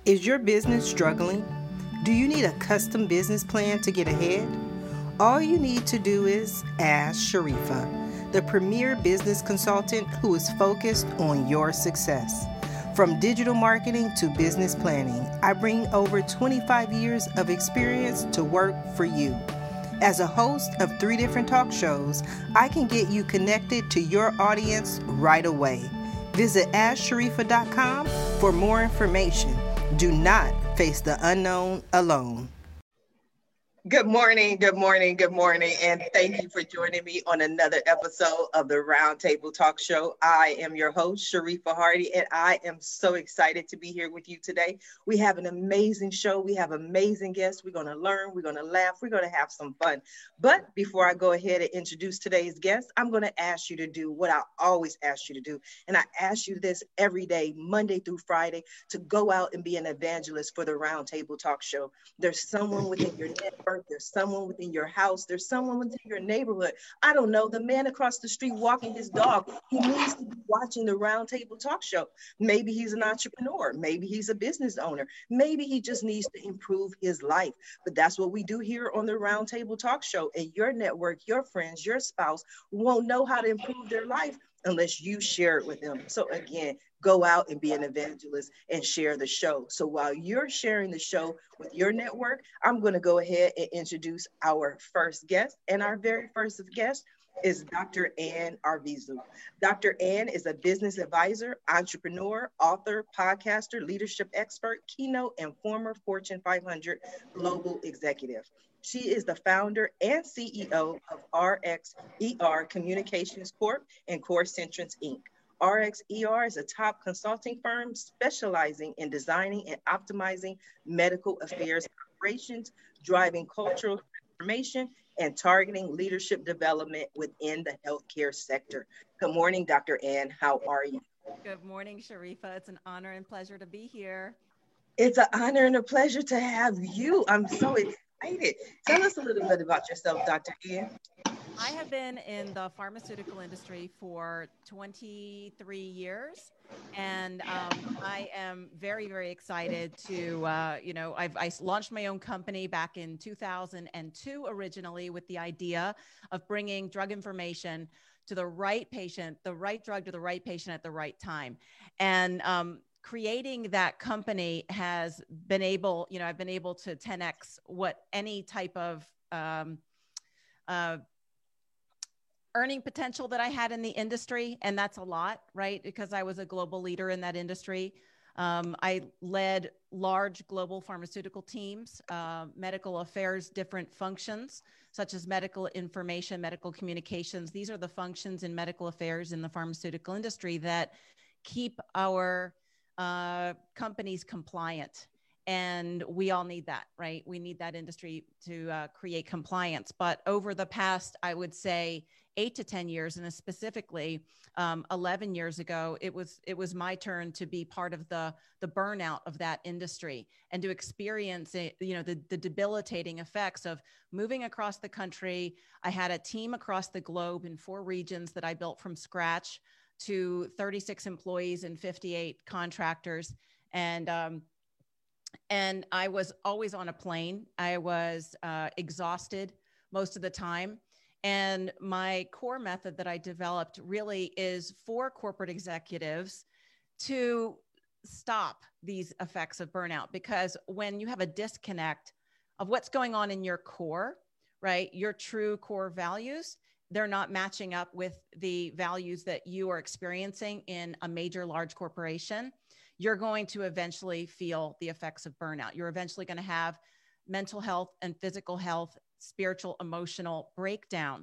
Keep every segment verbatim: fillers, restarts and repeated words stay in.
Is your business struggling? Do you need a custom business plan to get ahead? All you need to do is ask Sharifa, the premier business consultant who is focused on your success. From digital marketing to business planning, I bring over twenty-five years of experience to work for you. As a host of three different talk shows, I can get you connected to your audience right away. Visit ask sharifa dot com for more information. Do not face the unknown alone. Good morning, good morning, good morning, and thank you for joining me on another episode of the Roundtable Talk Show. I am your host, Sharifa Hardy, and I am so excited to be here with you today. We have an amazing show. We have amazing guests. We're going to learn, we're going to laugh, we're going to have some fun. But before I go ahead and introduce today's guest, I'm going to ask you to do what I always ask you to do. And I ask you this every day, Monday through Friday, to go out and be an evangelist for the Roundtable Talk Show. There's someone within your network. There's someone within your house. There's someone within your neighborhood. I don't know, the man across the street walking his dog who needs to be watching the Roundtable Talk Show. Maybe he's an entrepreneur. Maybe he's a business owner. Maybe he just needs to improve his life. But that's what we do here on the Roundtable Talk Show. And your network, your friends, your spouse won't know how to improve their life unless you share it with them. So again, go out and be an evangelist and share the show. So while you're sharing the show with your network, I'm going to go ahead and introduce our first guest. And our very first guest is Doctor Ann Arvizu. Doctor Ann is a business advisor, entrepreneur, author, podcaster, leadership expert, keynote, and former Fortune five hundred global executive. She is the founder and C E O of R X E R Communications Corp and Core Centrance Incorporated. R X E R is a top consulting firm specializing in designing and optimizing medical affairs operations, driving cultural transformation, and targeting leadership development within the healthcare sector. Good morning, Doctor Ann. How are you? Good morning, Sharifa. It's an honor and pleasure to be here. It's an honor and a pleasure to have you. I'm so excited. Tell us a little bit about yourself, Doctor Ann. I have been in the pharmaceutical industry for twenty-three years, and um, I am very, very excited to, uh, you know, I've I launched my own company back in two thousand two originally with the idea of bringing drug information to the right patient, the right drug to the right patient at the right time. And um, creating that company has been able, you know, I've been able to ten X what any type of um, uh, earning potential that I had in the industry. And that's a lot, right? Because I was a global leader in that industry. Um, I led large global pharmaceutical teams, uh, medical affairs, different functions, such as medical information, medical communications. These are the functions in medical affairs in the pharmaceutical industry that keep our uh, companies compliant. And we all need that, right? We need that industry to uh, create compliance. But over the past, I would say, eight to ten years, and specifically um, eleven years ago, it was it was my turn to be part of the the burnout of that industry and to experience it, you know, the, the debilitating effects of moving across the country. I had a team across the globe in four regions that I built from scratch to thirty-six employees and fifty-eight contractors. And um, And I was always on a plane. I was uh, exhausted most of the time. And my core method that I developed really is for corporate executives to stop these effects of burnout. Because when you have a disconnect of what's going on in your core, right, your true core values, they're not matching up with the values that you are experiencing in a major large corporation, you're going to eventually feel the effects of burnout. You're eventually going to have mental health and physical health, spiritual, emotional breakdown.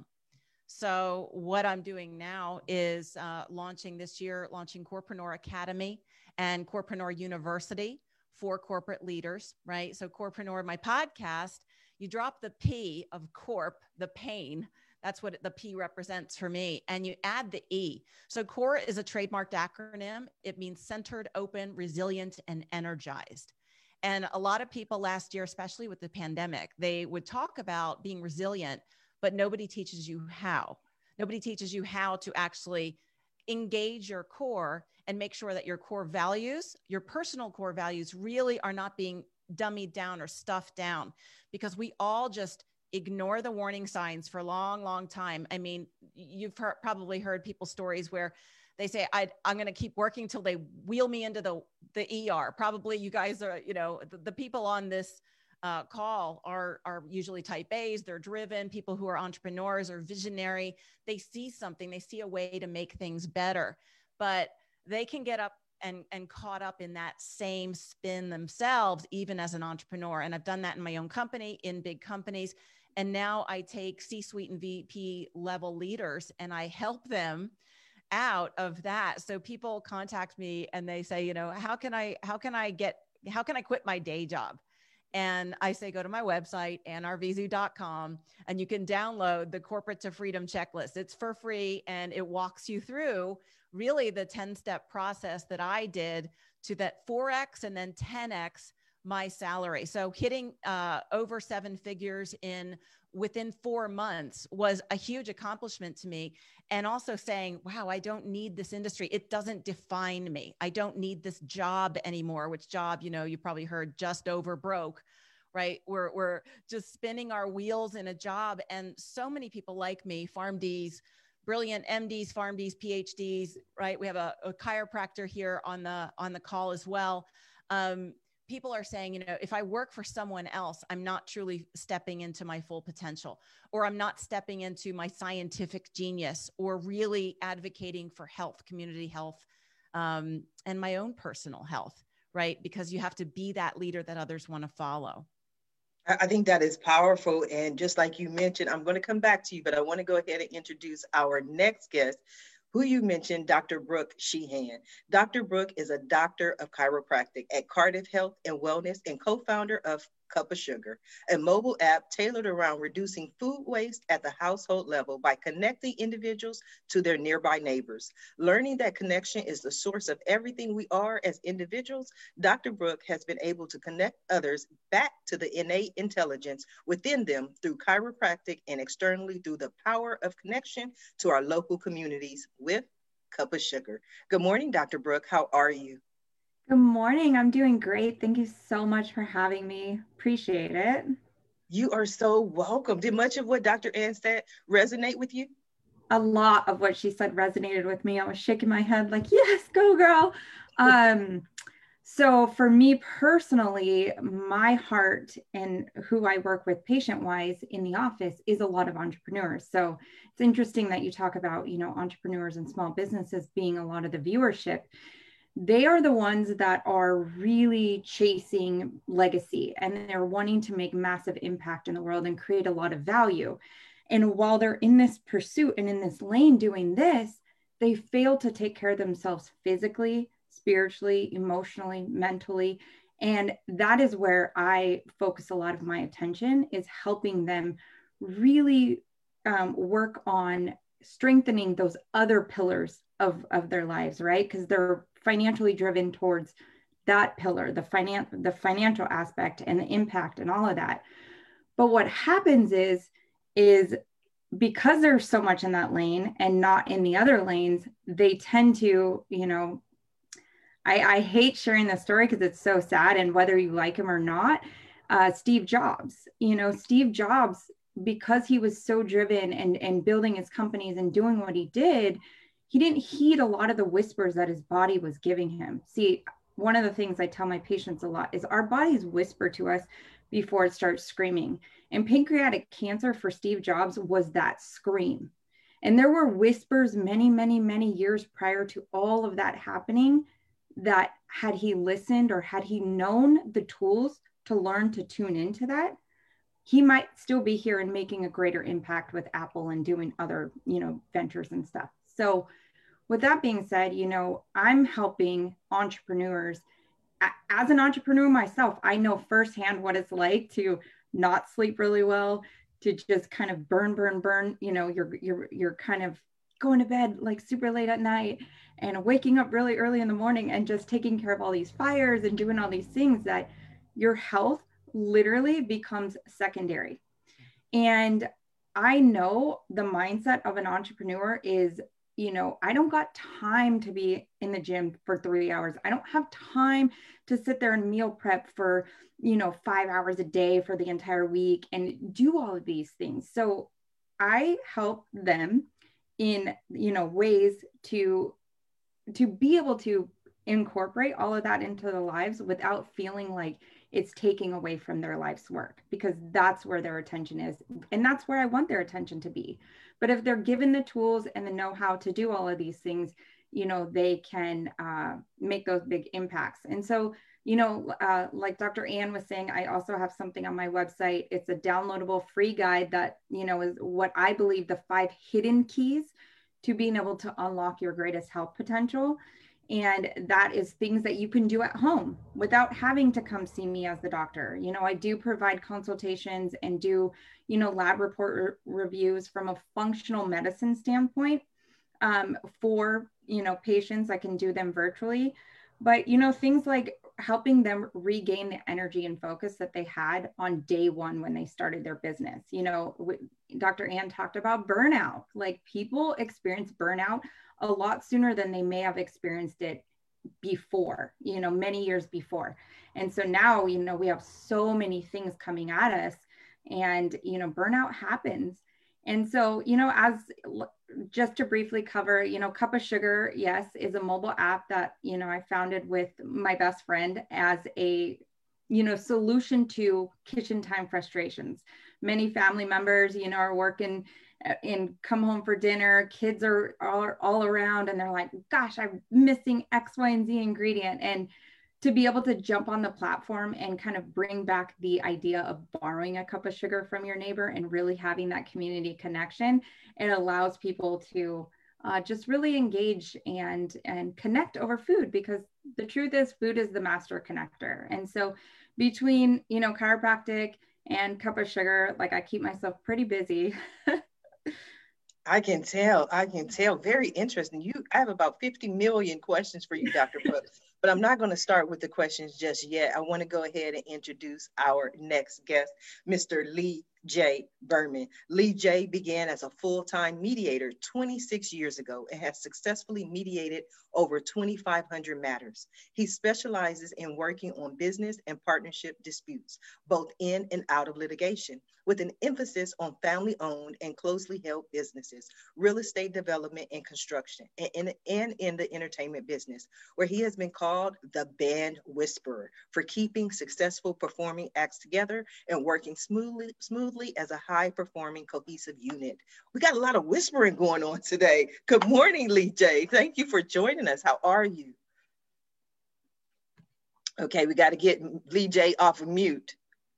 So what I'm doing now is uh, launching this year, launching Corpreneur Academy and Corpreneur University for corporate leaders, right? So Corpreneur, my podcast, you drop the P of corp, the pain. That's what the P represents for me. And you add the E. So CORE is a trademarked acronym. It means centered, open, resilient, and energized. And a lot of people last year, especially with the pandemic, they would talk about being resilient, but nobody teaches you how. Nobody teaches you how to actually engage your core and make sure that your core values, your personal core values, really are not being dummied down or stuffed down, because we all just ignore the warning signs for a long, long time. I mean, you've heard, probably heard people's stories where they say, I, I'm going to keep working till they wheel me into the, the E R. Probably you guys are, you know, the, the people on this uh, call are, are usually type A's. They're driven. People who are entrepreneurs or visionary. They see something, they see a way to make things better, but they can get up and, and caught up in that same spin themselves, even as an entrepreneur. And I've done that in my own company, in big companies. And now I take C-suite and V P level leaders and I help them out of that. So people contact me and they say, you know, how can I, how can I get, how can I quit my day job? And I say, go to my website, ann r v z dot com, and you can download the Corporate to Freedom checklist. It's for free. And it walks you through really the ten step process that I did to that four X and then ten X my salary. So hitting uh, over seven figures in within four months was a huge accomplishment to me. And also saying, wow, I don't need this industry. It doesn't define me. I don't need this job anymore, which job, you know, you probably heard just over broke, right? We're, we're just spinning our wheels in a job. And so many people like me, PharmDs, brilliant M Ds, PharmDs, P H Ds, right? We have a, a chiropractor here on the, on the call as well. Um, people are saying, you know, if I work for someone else, I'm not truly stepping into my full potential, or I'm not stepping into my scientific genius, or really advocating for health, community health, um, and my own personal health, right? Because you have to be that leader that others want to follow. I think that is powerful. And just like you mentioned, I'm going to come back to you, but I want to go ahead and introduce our next guest, who you mentioned, Doctor Brooke Sheehan. Doctor Brooke is a doctor of chiropractic at Cardiff Health and Wellness and co-founder of Cup of Sugar, a mobile app tailored around reducing food waste at the household level by connecting individuals to their nearby neighbors. Learning that connection is the source of everything we are as individuals, Doctor Brooke has been able to connect others back to the innate intelligence within them through chiropractic and externally through the power of connection to our local communities with Cup of Sugar. Good morning, Doctor Brooke. How are you? Good morning. I'm doing great. Thank you so much for having me. Appreciate it. You are so welcome. Did much of what Doctor Ann said resonate with you? A lot of what she said resonated with me. I was shaking my head like, yes, go girl. Um, so for me personally, my heart and who I work with patient-wise in the office is a lot of entrepreneurs. So it's interesting that you talk about, you know, entrepreneurs and small businesses being a lot of the viewership. They are the ones that are really chasing legacy, and they're wanting to make massive impact in the world and create a lot of value. And while they're in this pursuit and in this lane doing this, they fail to take care of themselves physically, spiritually, emotionally, mentally. And that is where I focus a lot of my attention, is helping them really um, work on strengthening those other pillars of, of their lives, right? Because they're financially driven towards that pillar, the finan- the financial aspect and the impact and all of that. But what happens is, is because there's so much in that lane and not in the other lanes, they tend to, you know, I, I hate sharing this story because it's so sad, and whether you like him or not, uh, Steve Jobs, you know, Steve Jobs, because he was so driven and, and building his companies and doing what he did, he didn't heed a lot of the whispers that his body was giving him. See, one of the things I tell my patients a lot is our bodies whisper to us before it starts screaming. And pancreatic cancer for Steve Jobs was that scream. And there were whispers many, many, many years prior to all of that happening that had he listened or had he known the tools to learn to tune into that, he might still be here and making a greater impact with Apple and doing other, you know, ventures and stuff. So with that being said, you know, I'm helping entrepreneurs. As an entrepreneur myself, I know firsthand what it's like to not sleep really well, to just kind of burn, burn, burn. You know, you're, you're, you're kind of going to bed like super late at night and waking up really early in the morning and just taking care of all these fires and doing all these things that your health literally becomes secondary. And I know the mindset of an entrepreneur is you know, I don't got time to be in the gym for three hours. I don't have time to sit there and meal prep for, you know, five hours a day for the entire week and do all of these things. So I help them in, you know, ways to, to be able to incorporate all of that into their lives without feeling like it's taking away from their life's work, because that's where their attention is. And that's where I want their attention to be. But if they're given the tools and the know-how to do all of these things, you know, they can uh, make those big impacts. And so, you know, uh, like Doctor Ann was saying, I also have something on my website. It's a downloadable free guide that, you know, is what I believe the five hidden keys to being able to unlock your greatest health potential. And that is things that you can do at home without having to come see me as the doctor. You know, I do provide consultations and do, you know, lab report re- reviews from a functional medicine standpoint um, for, you know, patients. I can do them virtually, but, you know, things like helping them regain the energy and focus that they had on day one when they started their business. You know, w- Doctor Ann talked about burnout. Like, people experience burnout a lot sooner than they may have experienced it before, you know, many years before. And so now, you know, we have so many things coming at us, and, you know, burnout happens. And so, you know, as just to briefly cover, you know, Cup of Sugar, yes, is a mobile app that, you know, I founded with my best friend as a, you know, solution to kitchen time frustrations. Many family members, you know, are working and come home for dinner, kids are all, all around, and they're like, gosh, I'm missing X, Y, and Z ingredient. And to be able to jump on the platform and kind of bring back the idea of borrowing a cup of sugar from your neighbor and really having that community connection, it allows people to uh, just really engage and, and connect over food, because the truth is food is the master connector. And so between, you know, chiropractic and Cup of Sugar, like, I keep myself pretty busy. I can tell. I can tell. Very interesting. You, I have about fifty million questions for you, Doctor Brooks, but I'm not going to start with the questions just yet. I want to go ahead and introduce our next guest, Mister Lee J. Berman. Lee J. began as a full-time mediator twenty-six years ago and has successfully mediated over twenty-five hundred matters. He specializes in working on business and partnership disputes, both in and out of litigation, with an emphasis on family-owned and closely held businesses, real estate development and construction, and in, and in the entertainment business, where he has been called the band whisperer for keeping successful performing acts together and working smoothly, smoothly as a high-performing cohesive unit. We got a lot of whispering going on today. Good morning, Lee J. Thank you for joining us. How are you? Okay, we got to get Lee J off of mute.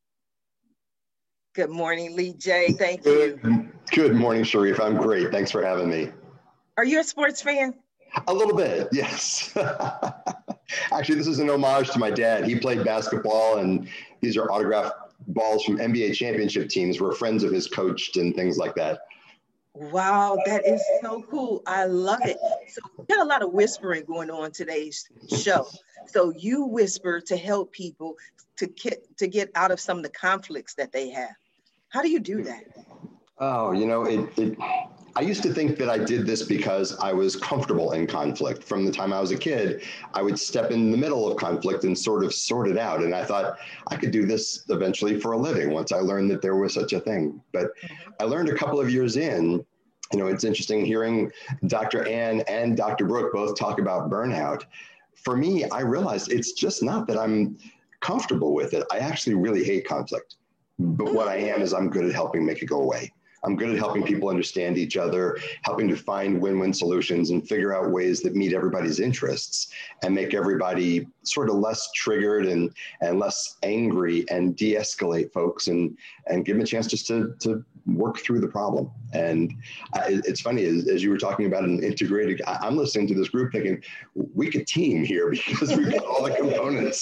Good morning, Lee J. Thank you. Good, good morning, Sharif. I'm great. Thanks for having me. Are you a sports fan? A little bit, yes. Actually, this is an homage to my dad. He played basketball, and these are autographed balls from N B A championship teams where friends of his coached and things like that. Wow, that is so cool. I love it. So we got a lot of whispering going on today's show. So you whisper to help people to get, to get out of some of the conflicts that they have. How do you do that? Oh, you know, it, it, I used to think that I did this because I was comfortable in conflict. From the time I was a kid, I would step in the middle of conflict and sort of sort it out. And I thought I could do this eventually for a living once I learned that there was such a thing. But mm-hmm. I learned a couple of years in, you know, it's interesting hearing Doctor Ann and Doctor Brooke both talk about burnout. For me, I realized it's just not that I'm comfortable with it. I actually really hate conflict. But what I am is I'm good at helping make it go away. I'm good at helping people understand each other, helping to find win-win solutions and figure out ways that meet everybody's interests and make everybody sort of less triggered and, and less angry, and de-escalate folks and, and give them a chance just to, to work through the problem. And I, it's funny, as, as you were talking about an integrated, I, I'm listening to this group thinking, we could team here because we've got all the components.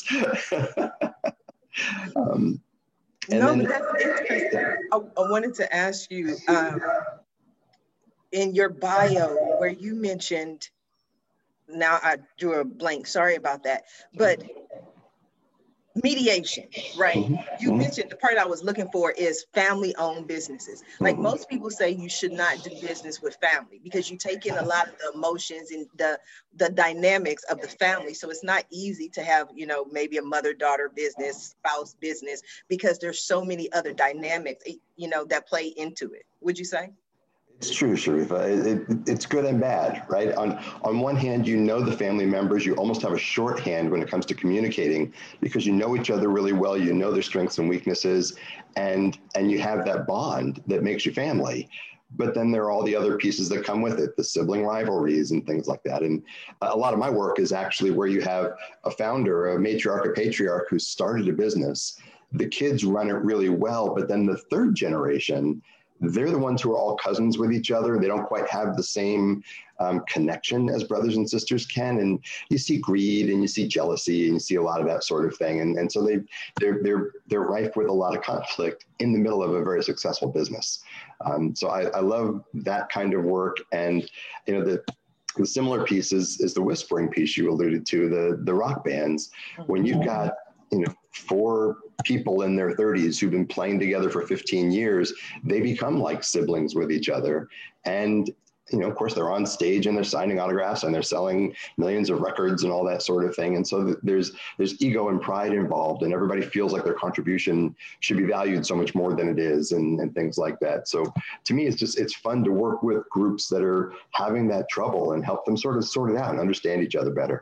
um, And no, then, but that's interesting. I, I wanted to ask you, um, in your bio where you mentioned, now I drew a blank, sorry about that, but mediation, right? Mm-hmm. You Mm-hmm. mentioned the part I was looking for is family-owned businesses. Like Mm-hmm. most people say you should not do business with family because you take in a lot of the emotions and the the dynamics of the family. So it's not easy to have, you know, maybe a mother-daughter business, spouse business, because there's so many other dynamics, you know, that play into it. Would you say? It's true, Sharifa. It, it, it's good and bad, right? On on one hand, you know the family members. You almost have a shorthand when it comes to communicating because you know each other really well. You know their strengths and weaknesses, and and you have that bond that makes you family. But then there are all the other pieces that come with it, the sibling rivalries and things like that. And a lot of my work is actually where you have a founder, a matriarch, a patriarch who started a business. The kids run it really well, but then the third generation, they're the ones who are all cousins with each other. They don't quite have the same um, connection as brothers and sisters can. And you see greed and you see jealousy and you see a lot of that sort of thing. And, and so they, they're, they're, they're rife with a lot of conflict in the middle of a very successful business. Um, so I, I love that kind of work. And, you know, the, the similar piece is, is the whispering piece you alluded to, the, the rock bands. When you've got, you know, four people in their thirties who've been playing together for fifteen years, they become like siblings with each other. And, you know, of course, they're on stage and they're signing autographs and they're selling millions of records and all that sort of thing. And so there's there's ego and pride involved, and everybody feels like their contribution should be valued so much more than it is, and, and things like that. So to me, it's just, it's fun to work with groups that are having that trouble and help them sort of sort it out and understand each other better.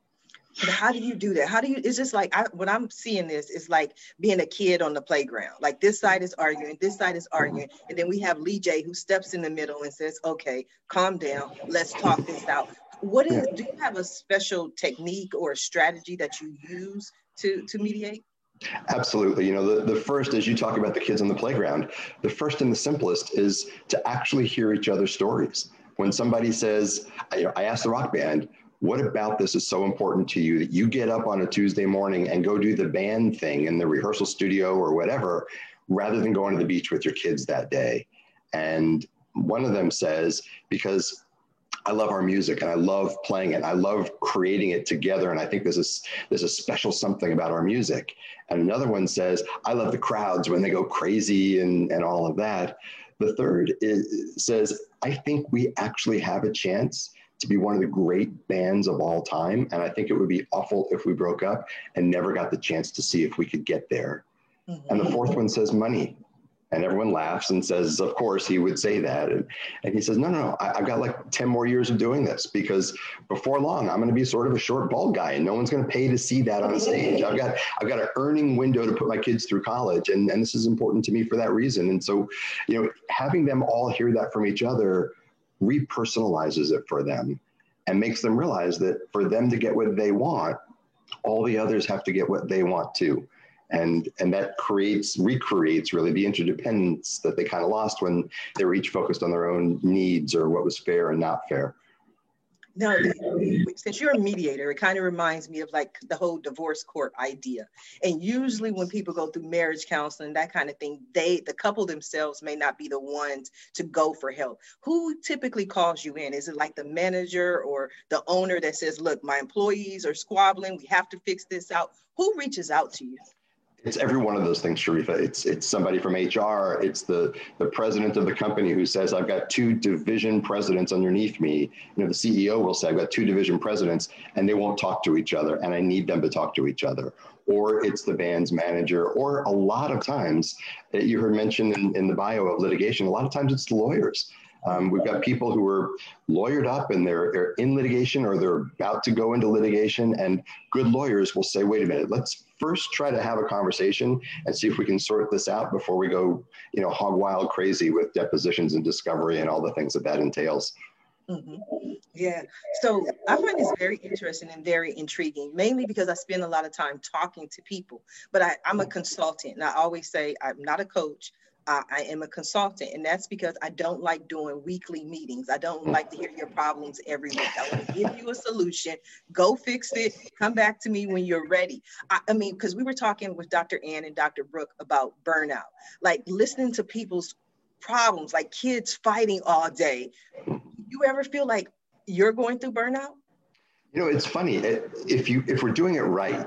But how do you do that? How do you, it's just like, I, when I'm seeing this, it's like being a kid on the playground. Like this side is arguing, this side is arguing. And then we have Lee J who steps in the middle and says, okay, calm down, let's talk this out. What is, do you have a special technique or a strategy that you use to, to mediate? Absolutely. You know, the, the first, as you talk about the kids on the playground, the first and the simplest is to actually hear each other's stories. When somebody says, I, I asked the rock band, what about this is so important to you that you get up on a Tuesday morning and go do the band thing in the rehearsal studio or whatever, rather than going to the beach with your kids that day? And one of them says, because I love our music and I love playing it. I love creating it together. And I think there's a, there's a special something about our music. And another one says, I love the crowds when they go crazy and, and all of that. The third is, says, I think we actually have a chance to be one of the great bands of all time. And I think it would be awful if we broke up and never got the chance to see if we could get there. Mm-hmm. And the fourth one says money. And everyone laughs and says, of course he would say that. And, and he says, no, no, no, I, I've got like ten more years of doing this, because before long, I'm going to be sort of a short, bald guy and no one's going to pay to see that on stage. I've got, I've got an earning window to put my kids through college. And, and this is important to me for that reason. And so, you know, having them all hear that from each other repersonalizes it for them and makes them realize that for them to get what they want, all the others have to get what they want too. And, and that creates, recreates really the interdependence that they kind of lost when they were each focused on their own needs or what was fair and not fair. Now, since you're a mediator, it kind of reminds me of like the whole divorce court idea. And usually when people go through marriage counseling, that kind of thing, they, the couple themselves may not be the ones to go for help. Who typically calls you in? Is it like the manager or the owner that says, look, my employees are squabbling, we have to fix this out? Who reaches out to you? It's every one of those things, Sharifa. It's it's somebody from H R. It's the, the president of the company who says, I've got two division presidents underneath me. You know, the C E O will say, I've got two division presidents and they won't talk to each other and I need them to talk to each other. Or it's the band's manager, or a lot of times, you heard mentioned in, in the bio of litigation, a lot of times it's the lawyers. Um, we've got people who are lawyered up and they're, they're in litigation or they're about to go into litigation, and good lawyers will say, wait a minute, let's first try to have a conversation and see if we can sort this out before we go, you know, hog wild crazy with depositions and discovery and all the things that that entails. Mm-hmm. Yeah. So I find this very interesting and very intriguing, mainly because I spend a lot of time talking to people, but I, I'm a consultant. And I always say I'm not a coach. Uh, I am a consultant, and that's because I don't like doing weekly meetings. I don't like to hear your problems every week. I want to give you a solution, go fix it, come back to me when you're ready. I, I mean, because we were talking with Doctor Ann and Doctor Brooke about burnout, like listening to people's problems, like kids fighting all day. You ever feel like you're going through burnout? You know, it's funny. If you if we're doing it right,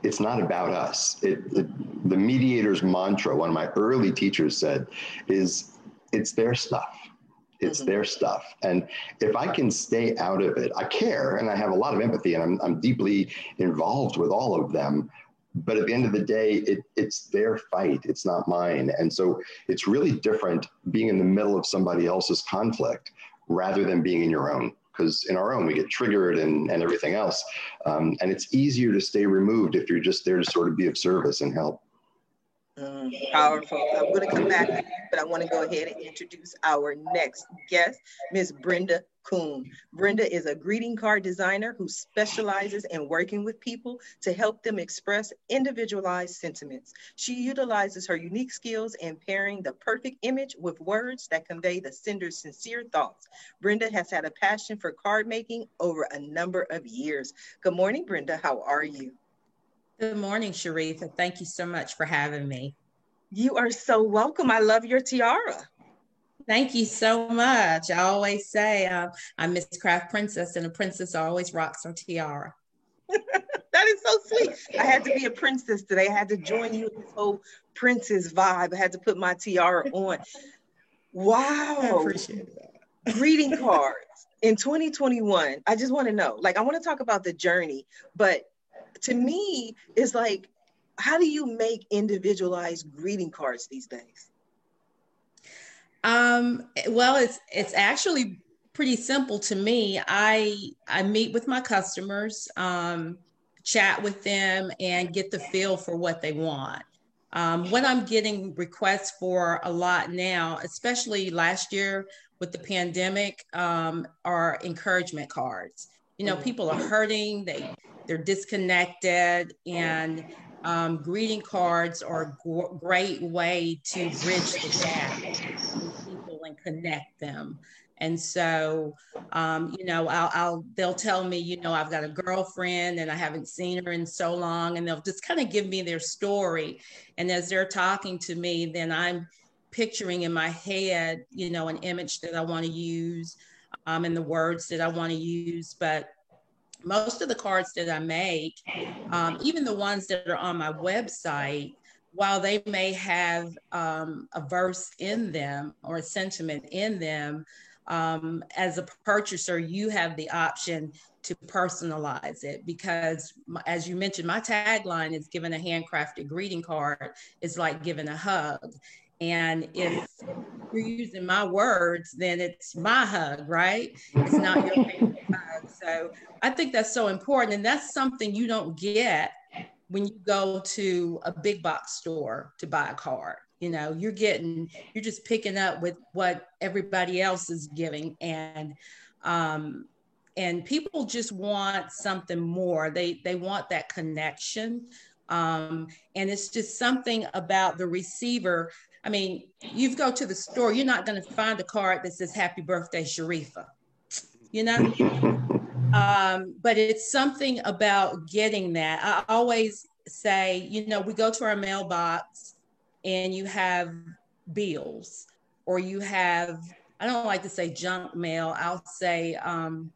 it's not about us. It, it, the mediator's mantra, one of my early teachers said, is it's their stuff. It's mm-hmm. their stuff. And if I can stay out of it, I care and I have a lot of empathy and I'm, I'm deeply involved with all of them. But at the end of the day, it, it's their fight. It's not mine. And so it's really different being in the middle of somebody else's conflict rather than being in your own. Because in our own, we get triggered and, and everything else. Um, and it's easier to stay removed if you're just there to sort of be of service and help. Mm, powerful. I'm going to come back to you, but I want to go ahead and introduce our next guest, Miss Brenda Kuhn. Brenda is a greeting card designer who specializes in working with people to help them express individualized sentiments. She utilizes her unique skills in pairing the perfect image with words that convey the sender's sincere thoughts. Brenda has had a passion for card making over a number of years. Good morning, Brenda. How are you? Good morning, Sharifa. Thank you so much for having me. You are so welcome. I love your tiara. Thank you so much. I always say um, I'm Miss Craft Princess, and a princess always rocks her tiara. That is so sweet. I had to be a princess today. I had to join you in this whole princess vibe. I had to put my tiara on. Wow. I appreciate that. Greeting cards in twenty twenty-one. I just want to know, like, I want to talk about the journey, but to me, it's like, how do you make individualized greeting cards these days? Um, well, it's it's actually pretty simple to me. I I meet with my customers, um, chat with them, and get the feel for what they want. Um, what I'm getting requests for a lot now, especially last year with the pandemic, um, are encouragement cards. You know, people are hurting, they, they're disconnected, and um, greeting cards are a g- great way to bridge the gap between people and connect them. And so, um, you know, I'll, I'll, they'll tell me, you know, I've got a girlfriend and I haven't seen her in so long, and they'll just kind of give me their story. And as they're talking to me, then I'm picturing in my head, you know, an image that I want to use. Um, and the words that I want to use. But most of the cards that I make, um, even the ones that are on my website, while they may have um, a verse in them or a sentiment in them, um, as a purchaser, you have the option to personalize it, because as you mentioned, my tagline is giving a handcrafted greeting card is like giving a hug. And if you're using my words, then it's my hug, right? It's not your favorite hug. So I think that's so important. And that's something you don't get when you go to a big box store to buy a card. You know, you're getting, you're just picking up with what everybody else is giving. And, um, and people just want something more. They, they want that connection. Um, and it's just something about the receiver. I mean, you go to the store, you're not going to find a card that says happy birthday, Sharifa, you know? um, but it's something about getting that. I always say, you know, we go to our mailbox and you have bills, or you have, I don't like to say junk mail, I'll say um,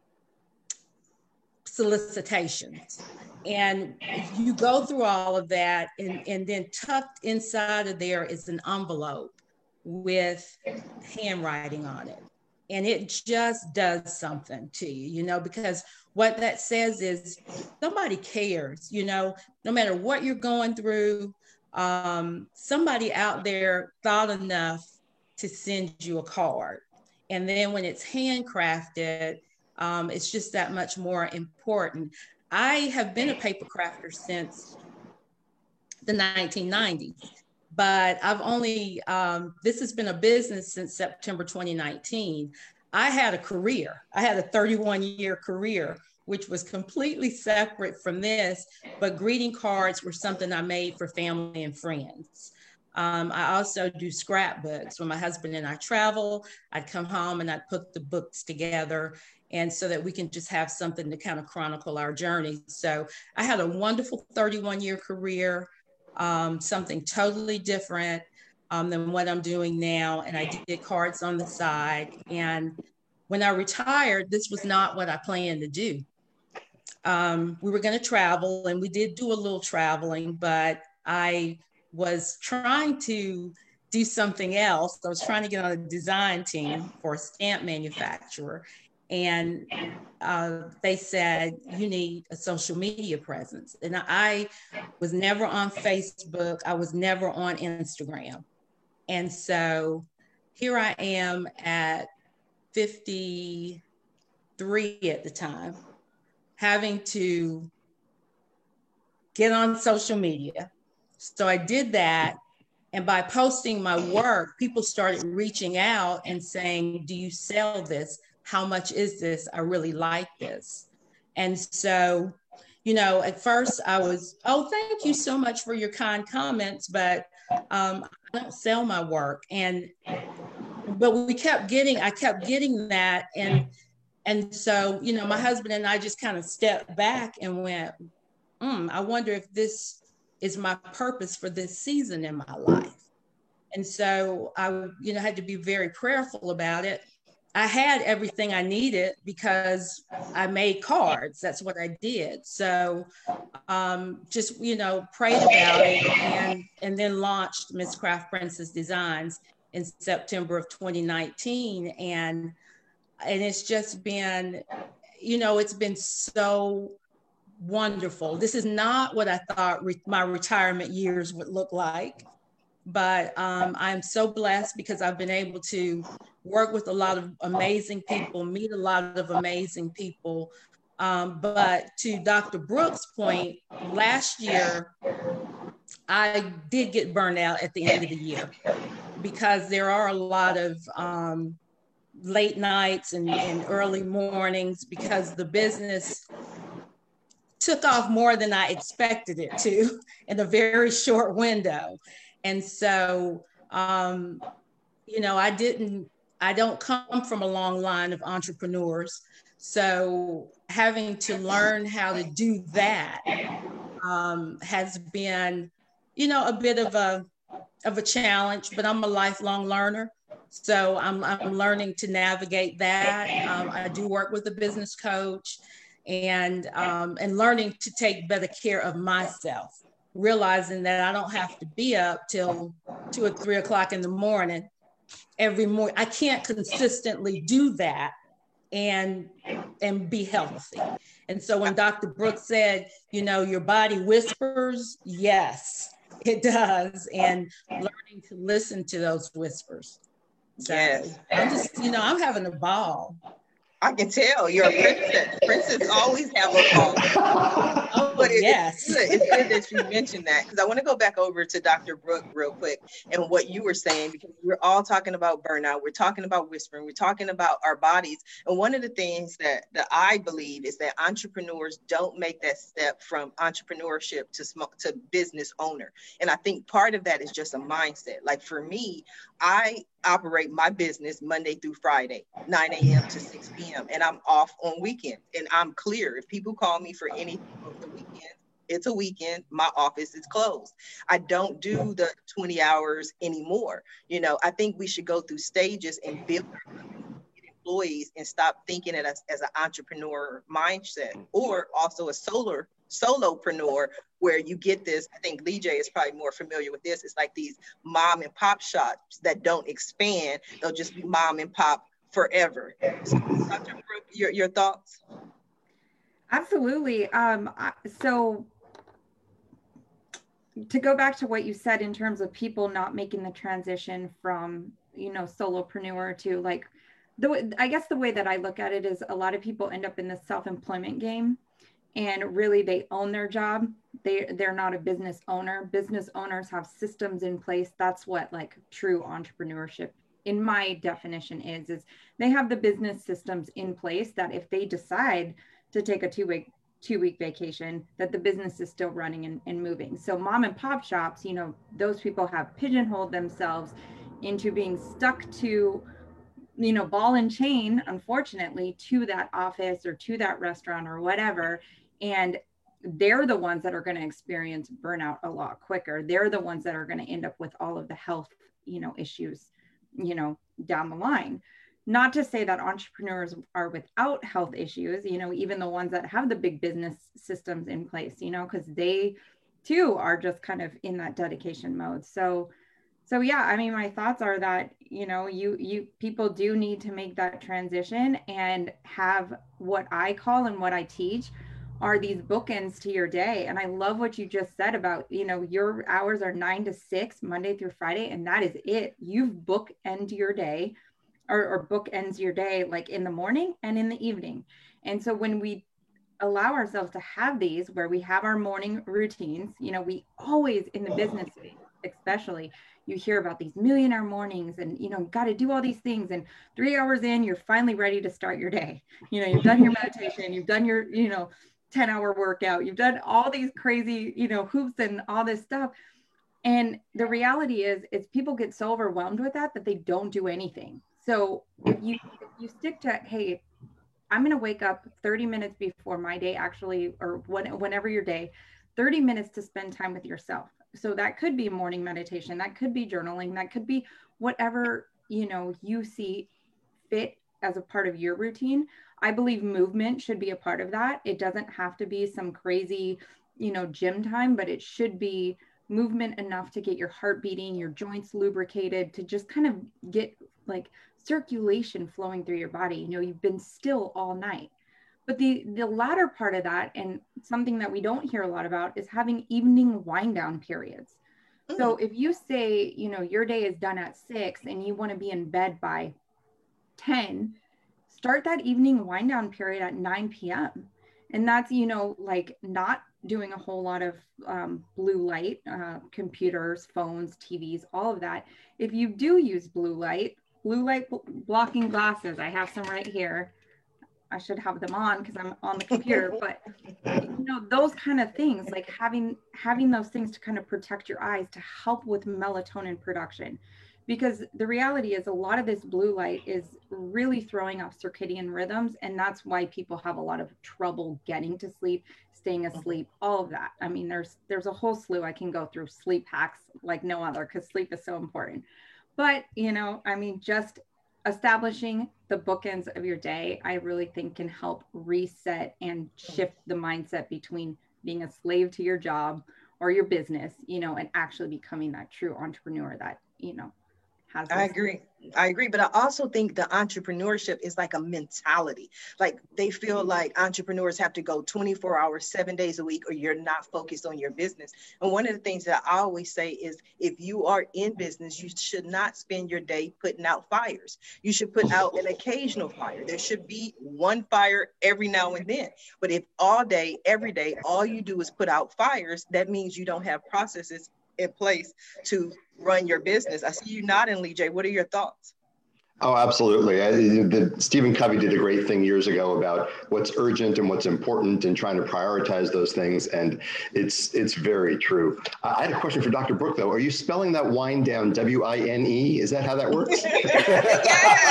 solicitations. And you go through all of that, and, and then tucked inside of there is an envelope with handwriting on it. And it just does something to you, you know, because what that says is somebody cares, you know, no matter what you're going through, um, somebody out there thought enough to send you a card. And then when it's handcrafted, um, it's just that much more important. I have been a paper crafter since the nineteen nineties, but I've only, um, this has been a business since September twenty nineteen. I had a career. I had a thirty-one year career, which was completely separate from this, but greeting cards were something I made for family and friends. Um, I also do scrapbooks. When my husband and I travel, I'd come home and I'd put the books together, and so that we can just have something to kind of chronicle our journey. So I had a wonderful thirty-one year career, um, something totally different um, than what I'm doing now. And I did cards on the side. And when I retired, this was not what I planned to do. um, we were going to travel, and we did do a little traveling, but I was trying to do something else. I was trying to get on a design team for a stamp manufacturer. And uh, they said, you need a social media presence. And I was never on Facebook. I was never on Instagram. And so here I am at fifty-three at the time, having to get on social media. So I did that. And by posting my work, people started reaching out and saying, do you sell this? How much is this? I really like this. And so, you know, at first I was, oh, thank you so much for your kind comments, but um, I don't sell my work. And, but we kept getting, I kept getting that. And, and so, you know, my husband and I just kind of stepped back and went, mm, I wonder if this is my purpose for this season in my life. And so I, you know, had to be very prayerful about it. I had everything I needed because I made cards. That's what I did. So um, just, you know, prayed about it and, and then launched Miss Craft Princess Designs in September of twenty nineteen. And, and it's just been, you know, it's been so wonderful. This is not what I thought re- my retirement years would look like, but um, I'm so blessed because I've been able to work with a lot of amazing people, meet a lot of amazing people. Um, but to Doctor Brooks' point, last year, I did get burned out at the end of the year because there are a lot of um, late nights and, and early mornings because the business took off more than I expected it to in a very short window. And so, um, you know, I didn't, I don't come from a long line of entrepreneurs. So having to learn how to do that um, has been, you know, a bit of a, of a challenge, but I'm a lifelong learner. So I'm, I'm learning to navigate that. Um, I do work with a business coach and, um, and learning to take better care of myself, realizing that I don't have to be up till two or three o'clock in the morning every morning. I can't consistently do that and, and be healthy. And so when Doctor Brooks said, you know, your body whispers, yes, it does. And learning to listen to those whispers. So Yes. I'm just, you know, I'm having a ball. I can tell you're a princess. Princess always have a ball. Oh, But it, yes. it's good. It's good that you mentioned that because I want to go back over to Doctor Brooke real quick and what you were saying, because we're all talking about burnout. We're talking about whispering. We're talking about our bodies. And one of the things that, that I believe is that entrepreneurs don't make that step from entrepreneurship to sm- to business owner. And I think part of that is just a mindset. Like for me, I operate my business Monday through Friday, nine a.m. to six p.m. and I'm off on weekends. And I'm clear. If people call me for anything over the weekend, it's a weekend. My office is closed. I don't do the twenty hours anymore. You know, I think we should go through stages and build our employees and stop thinking of us as an entrepreneur mindset, or also a solar solopreneur, where you get this. I think Lee J is probably more familiar with this. It's like these mom and pop shops that don't expand. They'll just be mom and pop forever. So, Doctor Brooke, your, your thoughts? Absolutely. Um, I- so to go back to what you said in terms of people not making the transition from, you know, solopreneur to like, the way, I guess the way that I look at it is a lot of people end up in the self-employment game, and really they own their job. They, they're not a business owner. Business owners have systems in place. That's what like true entrepreneurship in my definition is, is they have the business systems in place that if they decide to take a two week, two week vacation, that the business is still running and, and moving. So mom and pop shops, you know, those people have pigeonholed themselves into being stuck to, you know, ball and chain, unfortunately, to that office or to that restaurant or whatever. And they're the ones that are going to experience burnout a lot quicker. They're the ones that are going to end up with all of the health, you know, issues, you know, down the line. not to say that entrepreneurs are without health issues, you know, even the ones that have the big business systems in place, you know, because they too are just kind of in that dedication mode. So, so yeah, I mean, my thoughts are that, you know, you, you people do need to make that transition and have what I call and what I teach are these bookends to your day. And I love what you just said about, you know, your hours are nine to six, Monday through Friday, and that is it. You've bookend your day or, or bookends your day, like in the morning and in the evening. And so when we allow ourselves to have these, where we have our morning routines, you know, we always in the business, especially, you hear about these millionaire mornings and, you know, got to do all these things. And three hours in, you're finally ready to start your day. You know, you've done your meditation, you've done your, you know, ten hour workout, you've done all these crazy, you know, hoops and all this stuff. And the reality is, is people get so overwhelmed with that, that they don't do anything. So if you, if you stick to, hey, I'm going to wake up thirty minutes before my day actually, or when, whenever your day, thirty minutes to spend time with yourself. So that could be morning meditation, that could be journaling, that could be whatever, you know, you see fit as a part of your routine. I believe movement should be a part of that. It doesn't have to be some crazy, you know, gym time, but it should be movement enough to get your heart beating, your joints lubricated, to just kind of get like circulation flowing through your body. You know, you've been still all night. But the, the latter part of that, and something that we don't hear a lot about, is having evening wind down periods. Mm. So if you say, you know, your day is done at six and you want to be in bed by ten, start that evening wind down period at nine p.m. And that's, you know, like not doing a whole lot of um, blue light, uh, computers, phones, T Vs, all of that. If you do use blue light, blue light blocking glasses, I have some right here. I should have them on because I'm on the computer, but you know, those kind of things, like having, having those things to kind of protect your eyes to help with melatonin production. Because the reality is a lot of this blue light is really throwing off circadian rhythms. And that's why people have a lot of trouble getting to sleep, staying asleep, all of that. I mean, there's, there's a whole slew I can go through sleep hacks like no other, because sleep is so important. But, you know, I mean, just establishing the bookends of your day, I really think can help reset and shift the mindset between being a slave to your job or your business, you know, and actually becoming that true entrepreneur that, you know, has. I agree. I agree. But I also think the entrepreneurship is like a mentality. Like they feel like entrepreneurs have to go twenty-four hours, seven days a week, or you're not focused on your business. And one of the things that I always say is if you are in business, you should not spend your day putting out fires. You should put out an occasional fire. There should be one fire every now and then. But if all day, every day, all you do is put out fires, that means you don't have processes in place to run your business. I see you nodding, Lee J. What are your thoughts? Oh, absolutely. I, the, Stephen Covey did a great thing years ago about what's urgent and what's important and trying to prioritize those things. And it's it's very true. Uh, I had a question for Doctor Brooke, though. Are you spelling that wind down W I N E? Is that how that works? yes,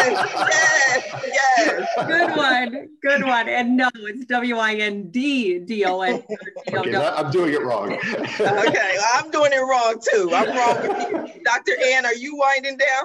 yes, yes. Good one. Good one. And no, it's W I N D D O N. Okay, that, I'm doing it wrong. Okay, I'm doing it wrong, too. I'm wrong with you. Doctor Ann, are you winding down?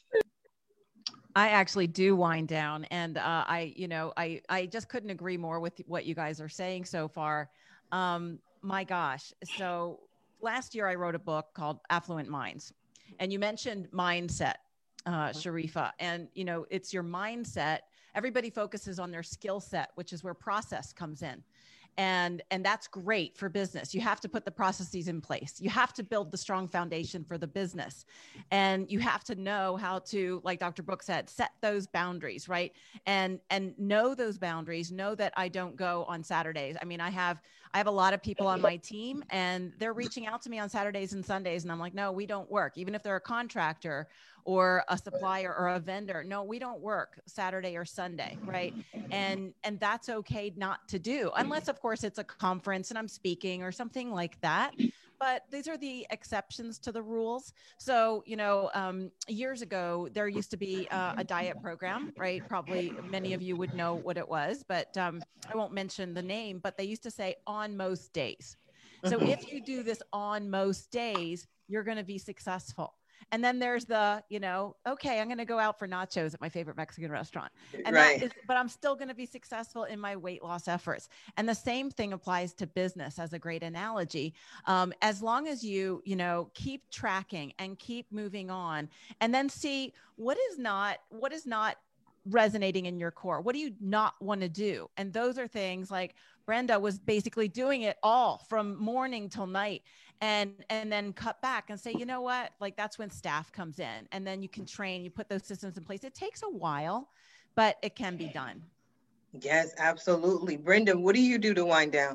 I actually do wind down, and uh, I, you know, I, I just couldn't agree more with what you guys are saying so far. Um, my gosh. So last year I wrote a book called Affluent Minds, and you mentioned mindset, uh, Sharifa, and you know, it's your mindset. Everybody focuses on their skill set, which is where process comes in. And, and that's great for business. You have to put the processes in place. You have to build the strong foundation for the business. And you have to know how to, like Doctor Brooke said, set those boundaries, right? And, and know those boundaries, know that I don't go on Saturdays. I mean, I have, I have a lot of people on my team and they're reaching out to me on Saturdays and Sundays. And I'm like, no, we don't work. Even if they're a contractor or a supplier or a vendor. No, we don't work Saturday or Sunday, right? And and that's okay not to do, unless of course it's a conference and I'm speaking or something like that. But these are the exceptions to the rules. So, you know, um, years ago, there used to be uh, a diet program, right? Probably many of you would know what it was, but um, I won't mention the name, but they used to say on most days. So if you do this on most days, you're going to be successful. And then there's the, you know, okay, I'm going to go out for nachos at my favorite Mexican restaurant. And Right. that is, but I'm still going to be successful in my weight loss efforts. And the same thing applies to business as a great analogy. Um, as long as you, you know, keep tracking and keep moving on, and then see what is not, what is not resonating in your core. What do you not want to do? And those are things like Brenda was basically doing it all from morning till night, and and then cut back and say, you know what, like that's when staff comes in, and then you can train, you put those systems in place. It takes a while, but it can be done. Yes, absolutely. Brenda, what do you do to wind down?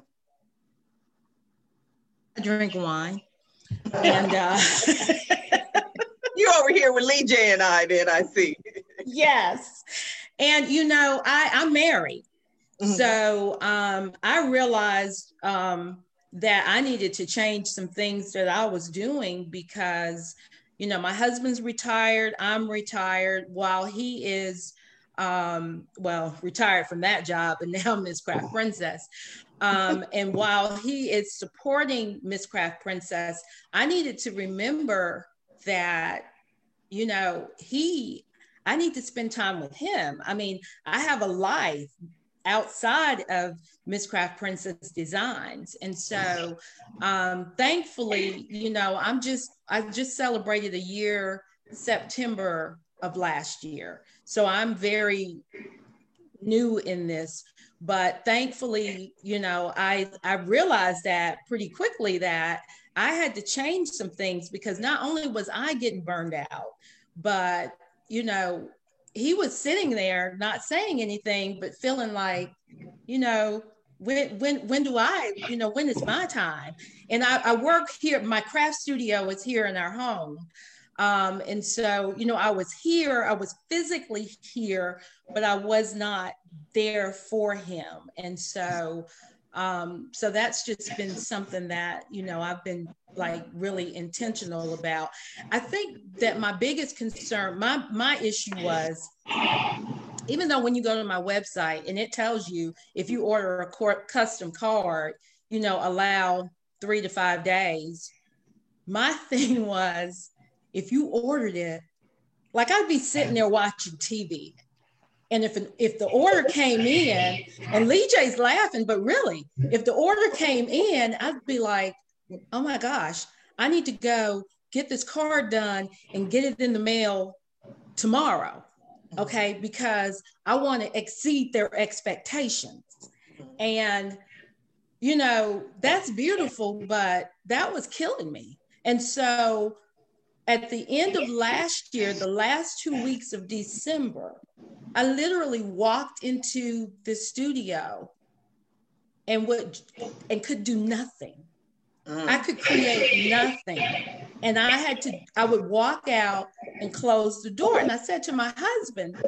I drink wine. And uh You over here with Lee J and I, then I see. Yes. And you know, I, I'm married. Mm-hmm. So um, I realized um, that I needed to change some things that I was doing because, you know, my husband's retired, I'm retired, while he is, um, well, retired from that job and now Miss Craft Princess. Um, and while he is supporting Miss Craft Princess, I needed to remember that, you know, he, I need to spend time with him. I mean, I have a life outside of Miss Craft Princess Designs. And so um, thankfully, you know, I'm just, I just celebrated a year, September of last year. So I'm very new in this, but thankfully, you know, I, I realized that pretty quickly that I had to change some things because not only was I getting burned out, but, you know, he was sitting there not saying anything, but feeling like, you know, when when when do I, you know, when is my time? And I, I work here, my craft studio is here in our home. Um, and so, you know, I was here, I was physically here, but I was not there for him. And so, um, so that's just been something that, you know, I've been like really intentional about. I think that my biggest concern, my, my issue was, even though when you go to my website and it tells you if you order a court custom card, you know, allow three to five days, my thing was, if you ordered it, like I'd be sitting there watching T V. And if, if the order came in, and Lee J's laughing, but really, if the order came in, I'd be like, oh my gosh, I need to go get this card done and get it in the mail tomorrow, okay? Because I want to exceed their expectations. And, you know, that's beautiful, but that was killing me. And so at the end of last year, the last two weeks of December, I literally walked into the studio and would and could do nothing. Mm. I could create nothing. And I had to, I would walk out and close the door. And I said to my husband,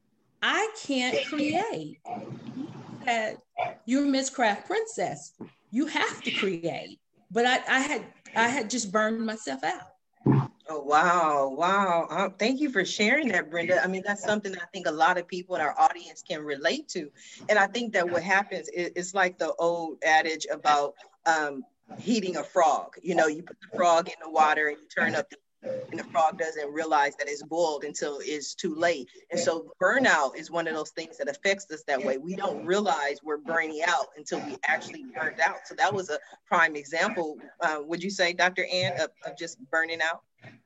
I can't create. He said, you're Miss Craft Princess. You have to create. But I, I had I had just burned myself out. Oh, wow. Wow. Uh, thank you for sharing that, Brenda. I mean, that's something I think a lot of people in our audience can relate to. And I think that what happens is it's like the old adage about um, heating a frog. You know, you put the frog in the water and you turn up the and the frog doesn't realize that it's boiled until it's too late. And so burnout is one of those things that affects us that way. We don't realize we're burning out until we actually burned out. So that was a prime example, uh, would you say, Doctor Ann, of, of just burning out?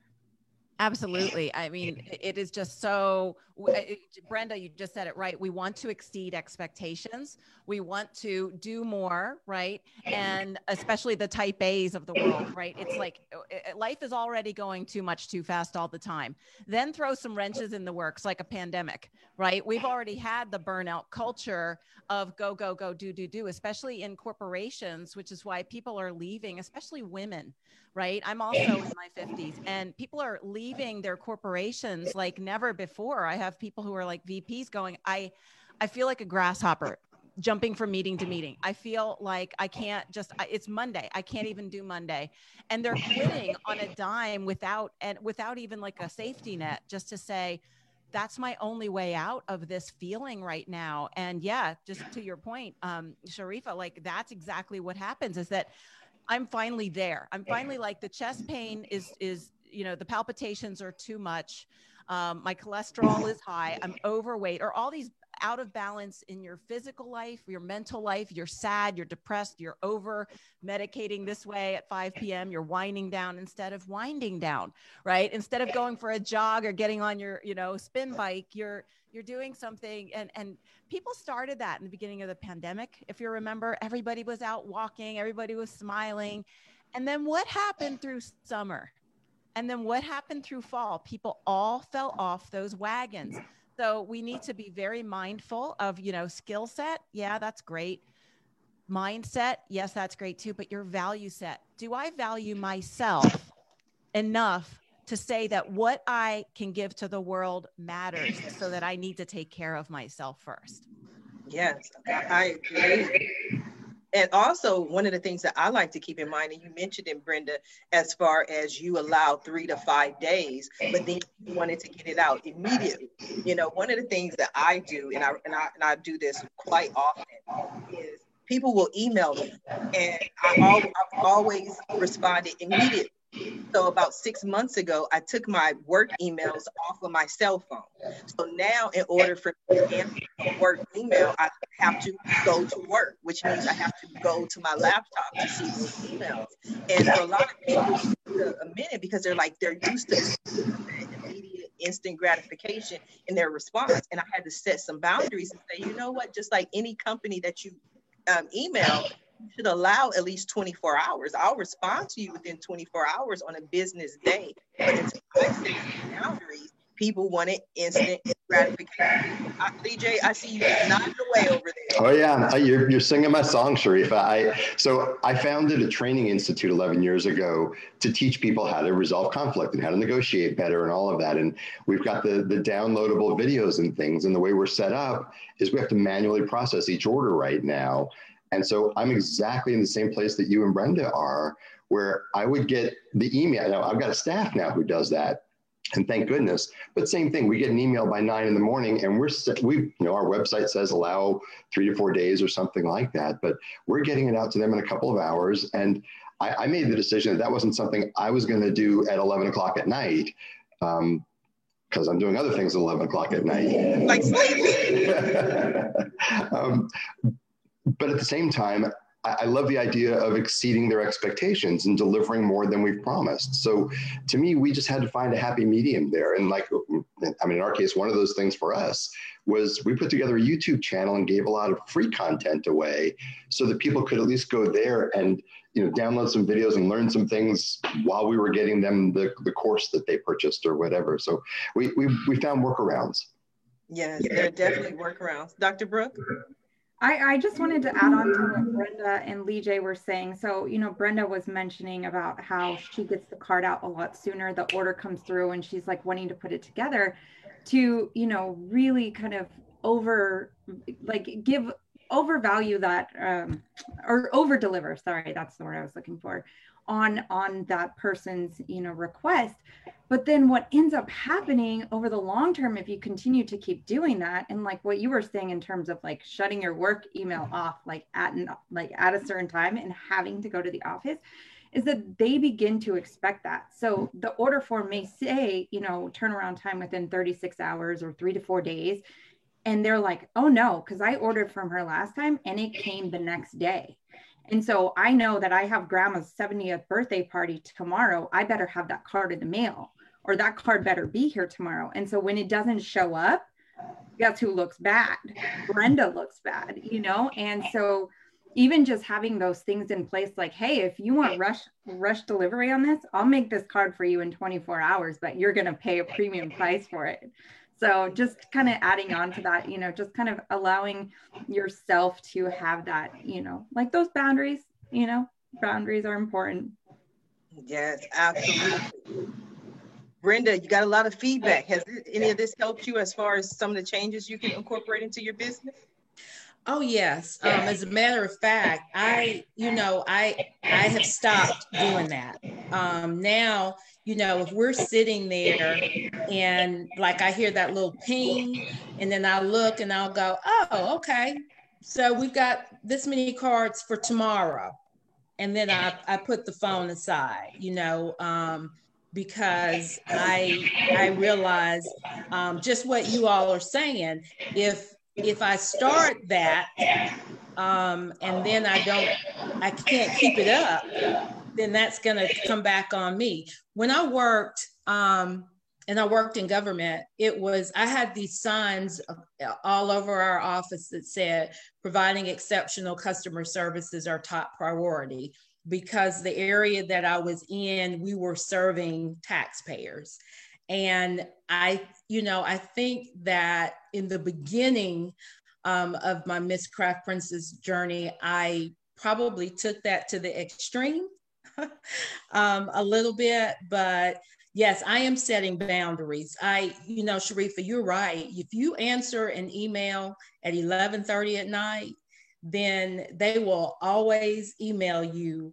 Absolutely. I mean, it is just so, Brenda, you just said it right. We want to exceed expectations. We want to do more, right? And especially the type A's of the world, right? It's like life is already going too much too fast all the time. Then throw some wrenches in the works like a pandemic, right? We've already had the burnout culture of go, go, go, do, do, do, especially in corporations, which is why people are leaving, especially women, right? I'm also in my fifties and people are leaving their corporations like never before. I have people who are like V Ps going, I, I feel like a grasshopper jumping from meeting to meeting. I feel like I can't just, it's Monday. I can't even do Monday. And they're quitting on a dime without, and without even like a safety net, just to say, that's my only way out of this feeling right now. And yeah, just to your point, um, Sharifa, like that's exactly what happens is that I'm finally there. I'm finally like the chest pain is, is, you know, the palpitations are too much. Um, my cholesterol is high. I'm overweight, or all these out of balance in your physical life, your mental life. You're sad, you're depressed, you're over medicating this way at five p.m. You're winding down instead of winding down, right? Instead of going for a jog or getting on your, you know, spin bike, you're you're doing something. And and people started that in the beginning of the pandemic. If you remember, everybody was out walking, everybody was smiling. And then what happened through summer? And then what happened through fall? People all fell off those wagons. So we need to be very mindful of, you know, skill set. Yeah, that's great. Mindset. Yes, that's great too. But your value set. Do I value myself enough to say that what I can give to the world matters, so that I need to take care of myself first? Yes, I agree. And also, one of the things that I like to keep in mind, and you mentioned it, Brenda, as far as you allow three to five days, but then you wanted to get it out immediately. You know, one of the things that I do, and I and I, and I do this quite often, is people will email me, and I al- I've always responded immediately. So about six months ago, I took my work emails off of my cell phone. So now, in order for me to answer a work email, I have to go to work, which means I have to go to my laptop to see those emails. And for a lot of people, it's a minute, because they're like, they're used to immediate, instant gratification in their response. And I had to set some boundaries and say, you know what, just like any company that you um, email, you should allow at least twenty-four hours. I'll respond to you within twenty-four hours on a business day. But until I set boundaries, people want it instant gratification. I, D J, I see you nodding away over there. Oh yeah, you're you're singing my song, Sharifa. I so I founded a training institute eleven years ago to teach people how to resolve conflict and how to negotiate better and all of that. And we've got the the downloadable videos and things. And the way we're set up is we have to manually process each order right now. And so I'm exactly in the same place that you and Brenda are, where I would get the email. Now, I've got a staff now who does that, and thank goodness. But same thing, we get an email by nine in the morning, and we're we you know our website says allow three to four days or something like that. But we're getting it out to them in a couple of hours. And I, I made the decision that that wasn't something I was going to do at eleven o'clock at night. Um, because I'm doing other things at eleven o'clock at night. Like sleeping. um, But at the same time, I, I love the idea of exceeding their expectations and delivering more than we've promised. So to me, we just had to find a happy medium there. And like, I mean, in our case, one of those things for us was we put together a YouTube channel and gave a lot of free content away so that people could at least go there and, you know, download some videos and learn some things while we were getting them the, the course that they purchased or whatever. So we, we, we found workarounds. Yes, there are definitely workarounds. Doctor Brooke? I, I just wanted to add on to what Brenda and Lee J were saying. So, you know, Brenda was mentioning about how she gets the card out a lot sooner. The order comes through and she's like wanting to put it together to, you know, really kind of over, like give, overvalue that, um, or over deliver. Sorry, that's the word I was looking for. on on that person's, you know, request. But then what ends up happening over the long term, if you continue to keep doing that, and like what you were saying in terms of like shutting your work email off, like at an, like at a certain time and having to go to the office, is that they begin to expect that. So the order form may say, you know, turnaround time within thirty-six hours or three to four days. And they're like, oh no, because I ordered from her last time and it came the next day. And so I know that I have grandma's seventieth birthday party tomorrow. I better have that card in the mail, or that card better be here tomorrow. And so when it doesn't show up, guess who looks bad? Brenda looks bad, you know? And so even just having those things in place, like, hey, if you want rush rush delivery on this, I'll make this card for you in twenty-four hours, but you're going to pay a premium price for it. So just kind of adding on to that, you know, just kind of allowing yourself to have that, you know, like those boundaries, you know, boundaries are important. Yes, absolutely. Brenda, you got a lot of feedback. Has any of this helped you as far as some of the changes you can incorporate into your business? Oh, yes. Um, as a matter of fact, I, you know, I, I have stopped doing that. Um, now, you know, if we're sitting there and like I hear that little ping and then I look and I'll go, oh, okay. So we've got this many cards for tomorrow. And then I, I put the phone aside, you know, um, because I I realize um, just what you all are saying. If if I start that um, and then I don't, I can't keep it up, then that's going to come back on me. When I worked, um, and I worked in government, it was, I had these signs all over our office that said, providing exceptional customer service is our top priority, because the area that I was in, we were serving taxpayers. And I, you know, I think that in the beginning um, of my Miss Craft Princess journey, I probably took that to the extreme um, a little bit, but yes, I am setting boundaries. I, you know, Sharifa, you're right. If you answer an email at eleven thirty at night, then they will always email you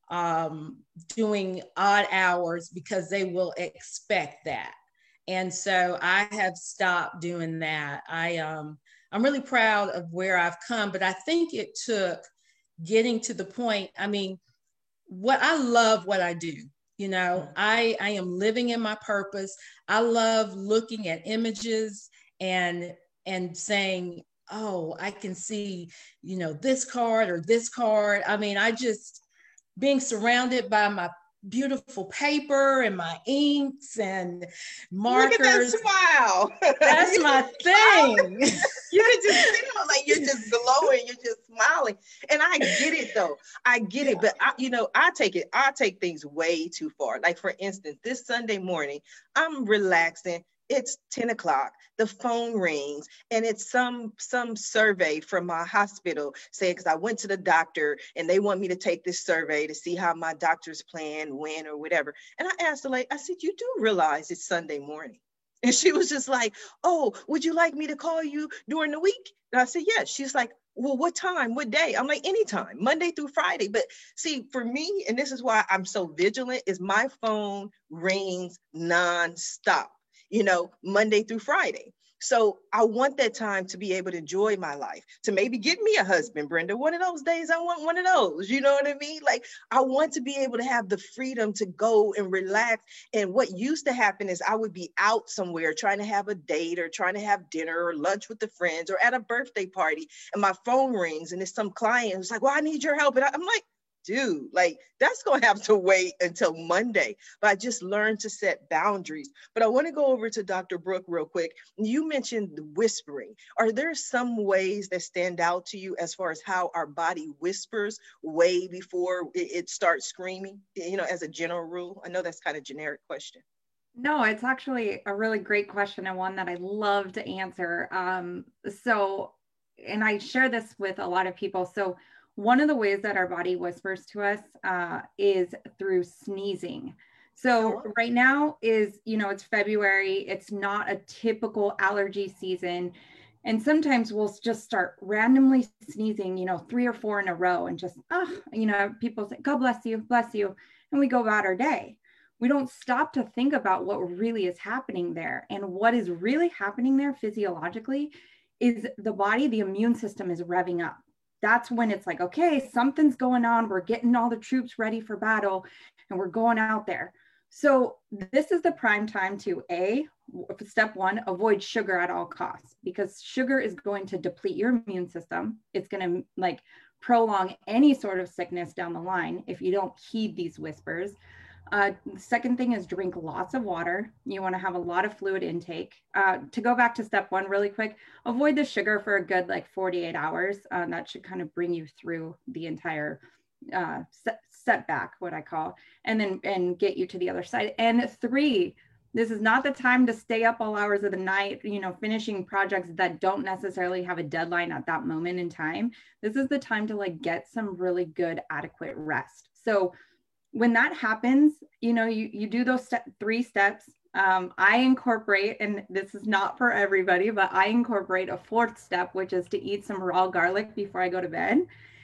um, doing odd hours, because they will expect that. And so I have stopped doing that. I, um, I'm really proud of where I've come, but I think it took getting to the point. I mean, what I love what I do. You know, I, I am living in my purpose. I love looking at images and, and saying, oh, I can see, you know, this card or this card. I mean, I just, being surrounded by my beautiful paper and my inks and markers. Look at that smile. That's my thing. You can just feel like you're just glowing, you're just smiling. And I get it though. I get it. But I, you know, I take it, I take things way too far. Like for instance, this Sunday morning, I'm relaxing. It's ten o'clock, the phone rings, and it's some some survey from my hospital saying, because I went to the doctor and they want me to take this survey to see how my doctor's plan went or whatever. And I asked the lady, I said, you do realize it's Sunday morning? And she was just like, oh, would you like me to call you during the week? And I said, yes. She's like, well, what time, what day? I'm like, anytime, Monday through Friday. But see, for me, and this is why I'm so vigilant, is my phone rings nonstop. You know, Monday through Friday. So I want that time to be able to enjoy my life, to maybe get me a husband, Brenda. One of those days, I want one of those, you know what I mean? Like, I want to be able to have the freedom to go and relax. And what used to happen is I would be out somewhere trying to have a date or trying to have dinner or lunch with the friends or at a birthday party, and my phone rings and it's some client who's like, well, I need your help. And I'm like, dude, like that's going to have to wait until Monday. But I just learned to set boundaries. But I want to go over to Doctor Brooke real quick. You mentioned the whispering. Are there some ways that stand out to you as far as how our body whispers way before it, it starts screaming, you know, as a general rule? I know that's kind of a generic question. No, it's actually a really great question, and one that I love to answer. Um, so, and I share this with a lot of people. So one of the ways that our body whispers to us uh, is through sneezing. So right now is, you know, it's February. It's not a typical allergy season. And sometimes we'll just start randomly sneezing, you know, three or four in a row and just, oh, you know, people say, God bless you, bless you. And we go about our day. We don't stop to think about what really is happening there. And what is really happening there physiologically is the body, the immune system is revving up. That's when it's like, okay, something's going on. We're getting all the troops ready for battle and we're going out there. So this is the prime time to A, step one, avoid sugar at all costs, because sugar is going to deplete your immune system. It's going to like prolong any sort of sickness down the line if you don't heed these whispers. Uh, the second thing is drink lots of water. You want to have a lot of fluid intake. Uh, to go back to step one really quick, avoid the sugar for a good like forty-eight hours. Uh, that should kind of bring you through the entire uh, set, setback, what I call, and then and get you to the other side. And three, this is not the time to stay up all hours of the night, you know, finishing projects that don't necessarily have a deadline at that moment in time. This is the time to like get some really good, adequate rest. So when that happens, you know, you, you do those step, three steps. Um, I incorporate, and this is not for everybody, but I incorporate a fourth step, which is to eat some raw garlic before I go to bed.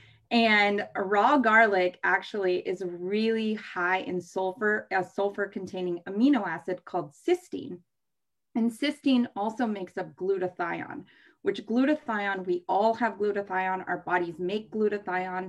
And raw garlic actually is really high in sulfur, a sulfur containing amino acid called cysteine. And cysteine also makes up glutathione, which glutathione, we all have glutathione, our bodies make glutathione.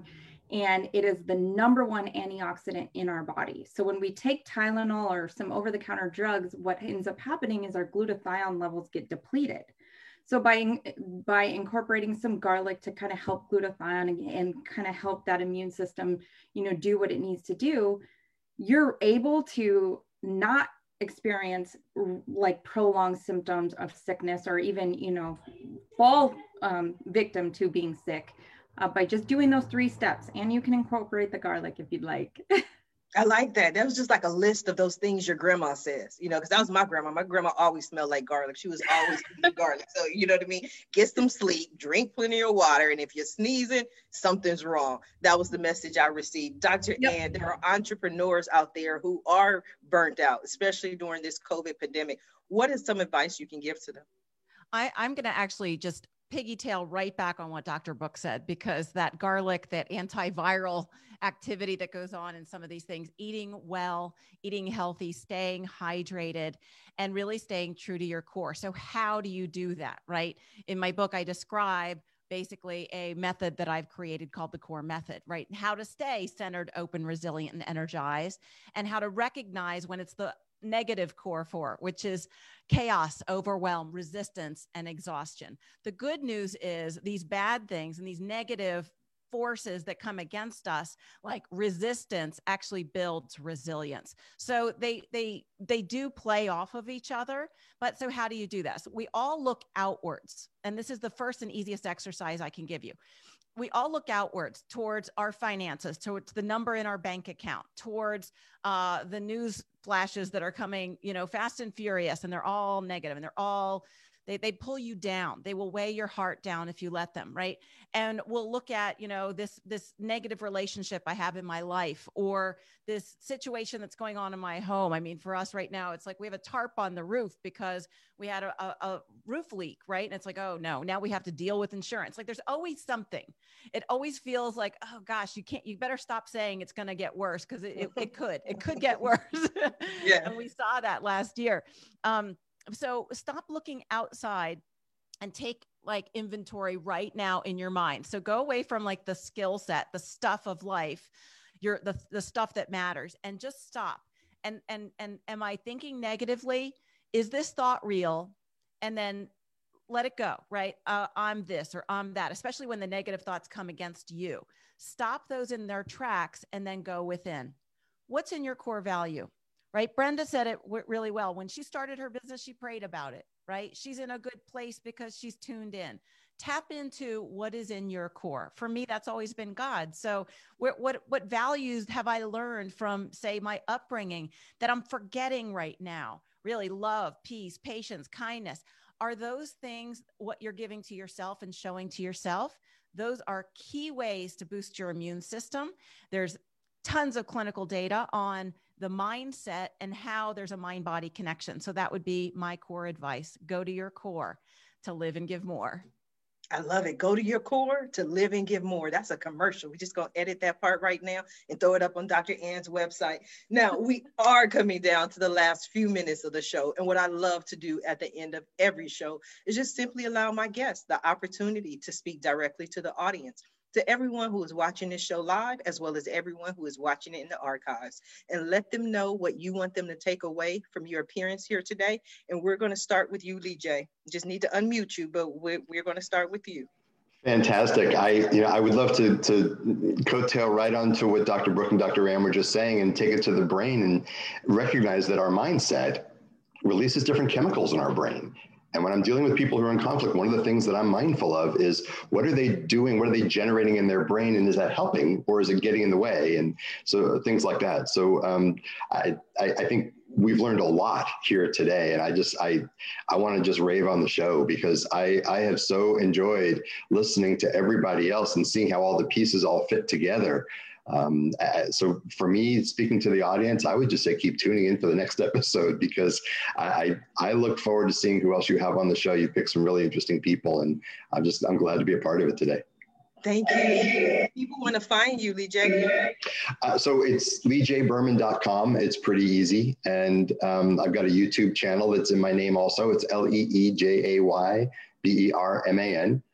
And it is the number one antioxidant in our body. So when we take Tylenol or some over-the-counter drugs, what ends up happening is our glutathione levels get depleted. So by, by incorporating some garlic to kind of help glutathione and, and kind of help that immune system, you know, do what it needs to do, you're able to not experience like prolonged symptoms of sickness, or even, you know, fall um, victim to being sick uh, by just doing those three steps. And you can incorporate the garlic if you'd like. I like that. That was just like a list of those things your grandma says, you know, because that was my grandma. My grandma always smelled like garlic. She was always eating garlic. So, you know what I mean? Get some sleep, drink plenty of water. And if you're sneezing, something's wrong. That was the message I received. Doctor Yep. Ann, there are entrepreneurs out there who are burnt out, especially during this COVID pandemic. What is some advice you can give to them? I, I'm going to actually just piggytail right back on what Doctor Book said, because that garlic, that antiviral activity that goes on in some of these things, eating well, eating healthy, staying hydrated, and really staying true to your core. So how do you do that, right? In my book, I describe basically a method that I've created called the CORE method, right? How to stay centered, open, resilient, and energized, and how to recognize when it's the negative core four, which is chaos, overwhelm, resistance, and exhaustion. The good news is these bad things and these negative forces that come against us, like resistance, actually builds resilience. So they they they do play off of each other. But so how do you do that? So we all look outwards, and this is the first and easiest exercise I can give you. We all look outwards towards our finances, towards the number in our bank account, towards uh, the news flashes that are coming, you know, fast and furious, and they're all negative, and they're all, they, they pull you down. They will weigh your heart down if you let them, right? And we'll look at, you know, this, this negative relationship I have in my life, or this situation that's going on in my home. I mean, for us right now, it's like we have a tarp on the roof because we had a, a, a roof leak, right? And it's like, oh no, now we have to deal with insurance. Like there's always something. It always feels like, oh gosh, you can't, you better stop saying it's going to get worse, because it, it, it could, it could get worse. Yeah. And we saw that last year. Um, so stop looking outside and take like inventory right now in your mind. So go away from like the skill set, the stuff of life, your, the, the stuff that matters, and just stop. And, and, and am I thinking negatively? Is this thought real? And then let it go, right? Uh, I'm this or I'm that, especially when the negative thoughts come against you. Stop those in their tracks and then go within. What's in your core value, right? Brenda said it w- really well. When she started her business, she prayed about it, right? She's in a good place because she's tuned in. Tap into what is in your core. For me, that's always been God. So what, what, what values have I learned from, say, my upbringing that I'm forgetting right now? Really, love, peace, patience, kindness. Are those things what you're giving to yourself and showing to yourself? Those are key ways to boost your immune system. There's tons of clinical data on the mindset and how there's a mind-body connection. So that would be my core advice. Go to your core to live and give more. I love it. Go to your core to live and give more. That's a commercial. We're just going to edit that part right now and throw it up on Doctor Ann's website. Now, we are coming down to the last few minutes of the show. And what I love to do at the end of every show is just simply allow my guests the opportunity to speak directly to the audience, to everyone who is watching this show live, as well as everyone who is watching it in the archives, and let them know what you want them to take away from your appearance here today. And we're going to start with you, Lee J. Just need to unmute you, but we're, we're going to start with you. Fantastic. I, you know, I would love to, to coattail right onto what Doctor Brooke and Doctor Ann were just saying and take it to the brain and recognize that our mindset releases different chemicals in our brain. And when I'm dealing with people who are in conflict, one of the things that I'm mindful of is what are they doing? What are they generating in their brain? And is that helping, or is it getting in the way? And so things like that. So um, I, I, I think we've learned a lot here today. And I just, I, I want to just rave on the show, because I, I have so enjoyed listening to everybody else and seeing how all the pieces all fit together. Um, so for me, speaking to the audience, I would just say keep tuning in for the next episode, because I, I look forward to seeing who else you have on the show. You pick some really interesting people, and I'm just, I'm glad to be a part of it today. Thank you. People want to find you, Lee J. Uh, so it's lee j berman dot com. It's pretty easy. And um, I've got a YouTube channel that's in my name also. It's L E E J A Y B E R M A N.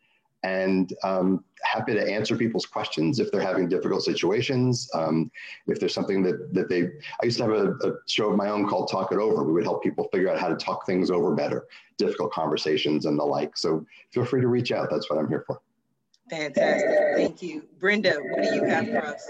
and um, happy to answer people's questions if they're having difficult situations. Um, if there's something that, that they, I used to have a, a show of my own called Talk It Over. We would help people figure out how to talk things over better, difficult conversations and the like. So feel free to reach out. That's what I'm here for. Fantastic. Thank you. Brenda, what do you have for us?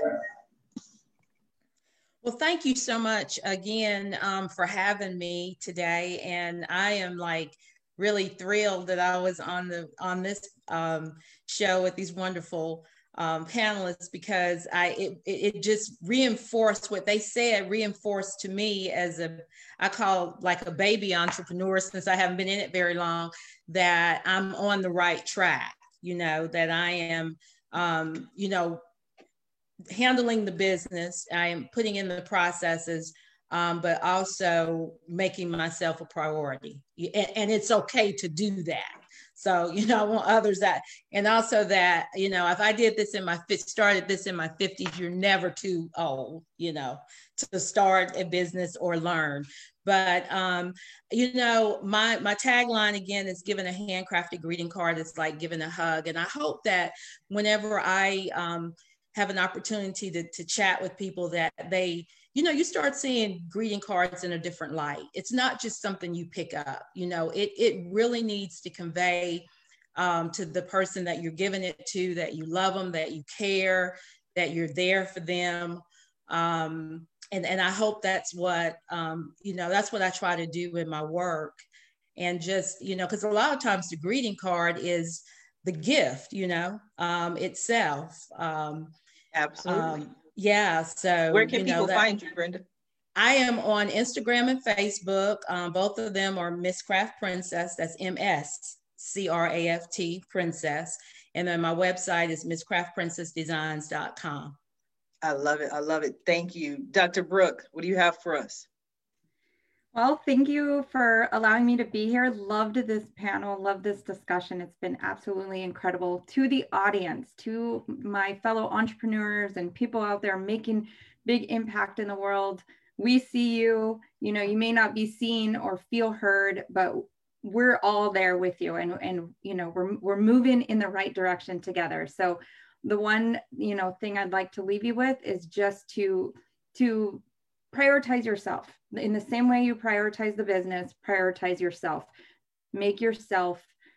Well, thank you so much again um, for having me today. And I am like really thrilled that I was on the on this um, show with these wonderful um, panelists, because I it, it just reinforced what they said, reinforced to me as a, I call like a baby entrepreneur, since I haven't been in it very long, that I'm on the right track, you know, that I am, um, you know, handling the business, I am putting in the processes, um, but also making myself a priority. And, and it's okay to do that. So, you know, I want others that, and also that, you know, if I did this in my, started this in my fifties, you're never too old, you know, to start a business or learn. But, um, you know, my, my tagline again is giving a handcrafted greeting card. It's like giving a hug. And I hope that whenever I, um, have an opportunity to, to chat with people, that they, you know, you start seeing greeting cards in a different light. It's not just something you pick up, you know, it, it really needs to convey um, to the person that you're giving it to, that you love them, that you care, that you're there for them. Um, and, and I hope that's what, um, you know, that's what I try to do in my work. And just, you know, because a lot of times the greeting card is the gift, you know, um, itself. Um, Absolutely. Um, yeah. So where can you know, people that, find you, Brenda? I am on Instagram and Facebook. Um, both of them are Miss Craft Princess. That's M S C R A F T Princess. And then my website is miss craft princess designs dot com. I love it. I love it. Thank you. Doctor Brooke, what do you have for us? Well, thank you for allowing me to be here. Loved this panel, loved this discussion. It's been absolutely incredible. To the audience, to my fellow entrepreneurs and people out there making big impact in the world, we see you. You know, you may not be seen or feel heard, but we're all there with you, and and you know, we're we're moving in the right direction together. So the one, you know, thing I'd like to leave you with is just to to prioritize yourself. In the same way you prioritize the business, prioritize yourself. Make yourself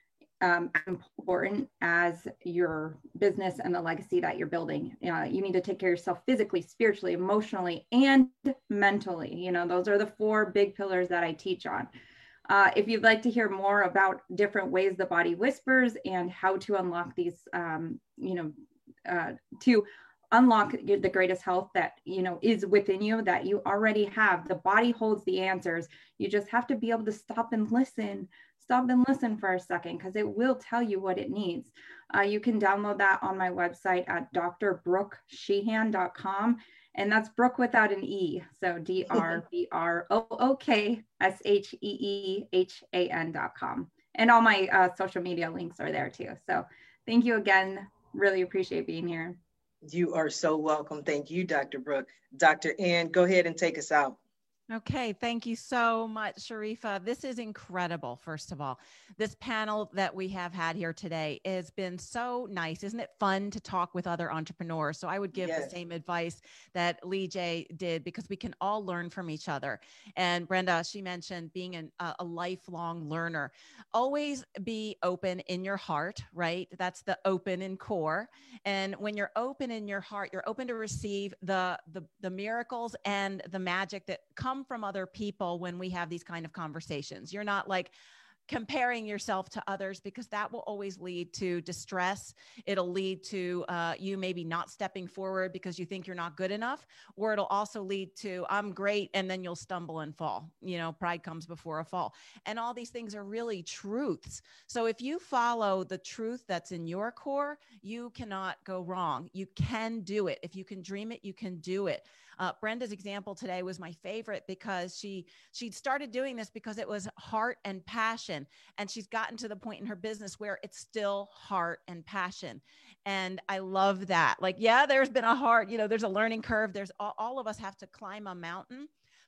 um, important as your business and the legacy that you're building. Uh, you need to take care of yourself physically, spiritually, emotionally, and mentally. You know, those are the four big pillars that I teach on. Uh, if you'd like to hear more about different ways the body whispers and how to unlock these, um, you know, uh, to unlock the greatest health that, you know, is within you, that you already have. The body holds the answers. You just have to be able to stop and listen, stop and listen for a second, because it will tell you what it needs. Uh, you can download that on my website at d r brooke sheehan dot com. And that's Brooke without an E. So D R B R O O K S H E E H A N dot com. And all my uh, social media links are there too. So thank you again. Really appreciate being here. You are so welcome. Thank you, Doctor Brooke. Doctor Ann, go ahead and take us out. Okay, thank you so much, Sharifa. This is incredible, first of all. This panel that we have had here today has been so nice. Isn't it fun to talk with other entrepreneurs? So I would give yes. the same advice that Lee J did, because we can all learn from each other. And Brenda, she mentioned being an, a, a lifelong learner. Always be open in your heart, right? That's the open in core. And when you're open in your heart, you're open to receive the, the, the miracles and the magic that come from other people when we have these kind of conversations. You're not like comparing yourself to others, because that will always lead to distress. It'll lead to uh, you maybe not stepping forward because you think you're not good enough, or it'll also lead to I'm great, and then you'll stumble and fall. You know, pride comes before a fall. And all these things are really truths. So if you follow the truth that's in your core, you cannot go wrong. You can do it. If you can dream it, you can do it. Uh, Brenda's example today was my favorite, because she she started doing this because it was heart and passion. And she's gotten to the point in her business where it's still heart and passion. And I love that. Like, yeah, there's been a hard, you know, there's a learning curve. There's all, all of us have to climb a mountain.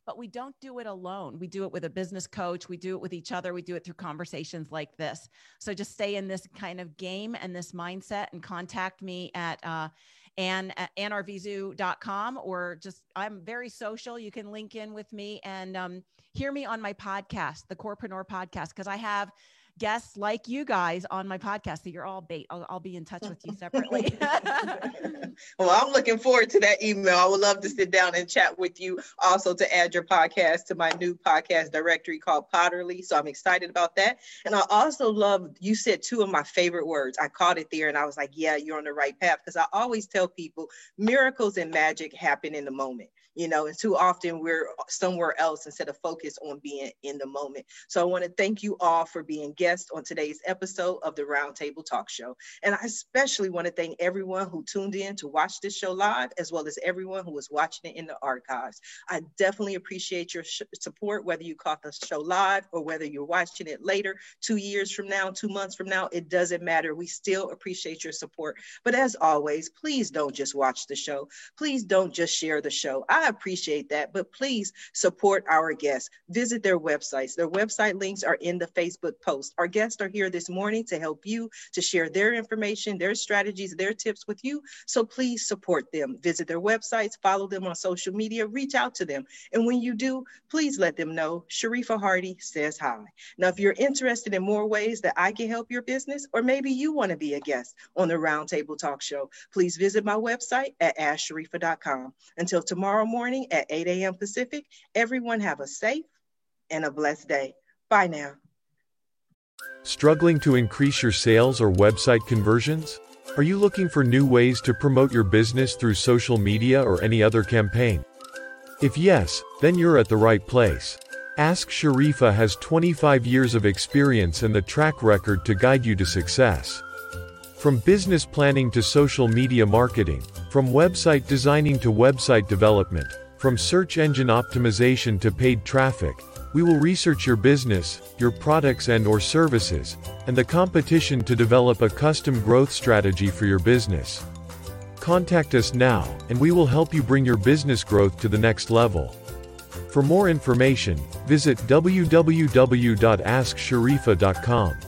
but we don't do it alone. We do it with a business coach. We do it with each other. We do it through conversations like this. So just stay in this kind of game and this mindset, and contact me at uh, Ann at ann arvizu dot com, or just, I'm very social. You can link in with me and um, hear me on my podcast, the Corepreneur Podcast, because I have guests like you guys on my podcast. So you're all bait. I'll, I'll be in touch with you separately. Well, I'm looking forward to that email. I would love to sit down and chat with you, also to add your podcast to my new podcast directory called Potterly. So I'm excited about that. And I also love, you said two of my favorite words. I caught it there and I was like, yeah, you're on the right path. Because I always tell people miracles and magic happen in the moment. You know, and too often we're somewhere else instead of focus on being in the moment. So I want to thank you all for being guests on today's episode of the Roundtable Talk Show. And I especially want to thank everyone who tuned in to watch this show live, as well as everyone who was watching it in the archives. I definitely appreciate your sh- support, whether you caught the show live or whether you're watching it later, two years from now, two months from now, it doesn't matter. We still appreciate your support. But as always, please don't just watch the show. Please don't just share the show. I appreciate that, but please support our guests. Visit their websites. Their website links are in the Facebook post. Our guests are here this morning to help you, to share their information, their strategies, their tips with you. So please support them. Visit their websites, follow them on social media, reach out to them. And when you do, please let them know Sharifa Hardy says hi. Now, if you're interested in more ways that I can help your business, or maybe you want to be a guest on the Roundtable Talk Show, please visit my website at ask sharifa dot com. Until tomorrow morning, morning at eight a.m. Pacific. Everyone have a safe and a blessed day. Bye now. Struggling to increase your sales or website conversions? Are you looking for new ways to promote your business through social media or any other campaign? If yes, then you're at the right place. Ask Sharifa has twenty-five years of experience and the track record to guide you to success. From business planning to social media marketing, from website designing to website development, from search engine optimization to paid traffic, we will research your business, your products and or services, and the competition to develop a custom growth strategy for your business. Contact us now, and we will help you bring your business growth to the next level. For more information, visit w w w dot ask sharifa dot com.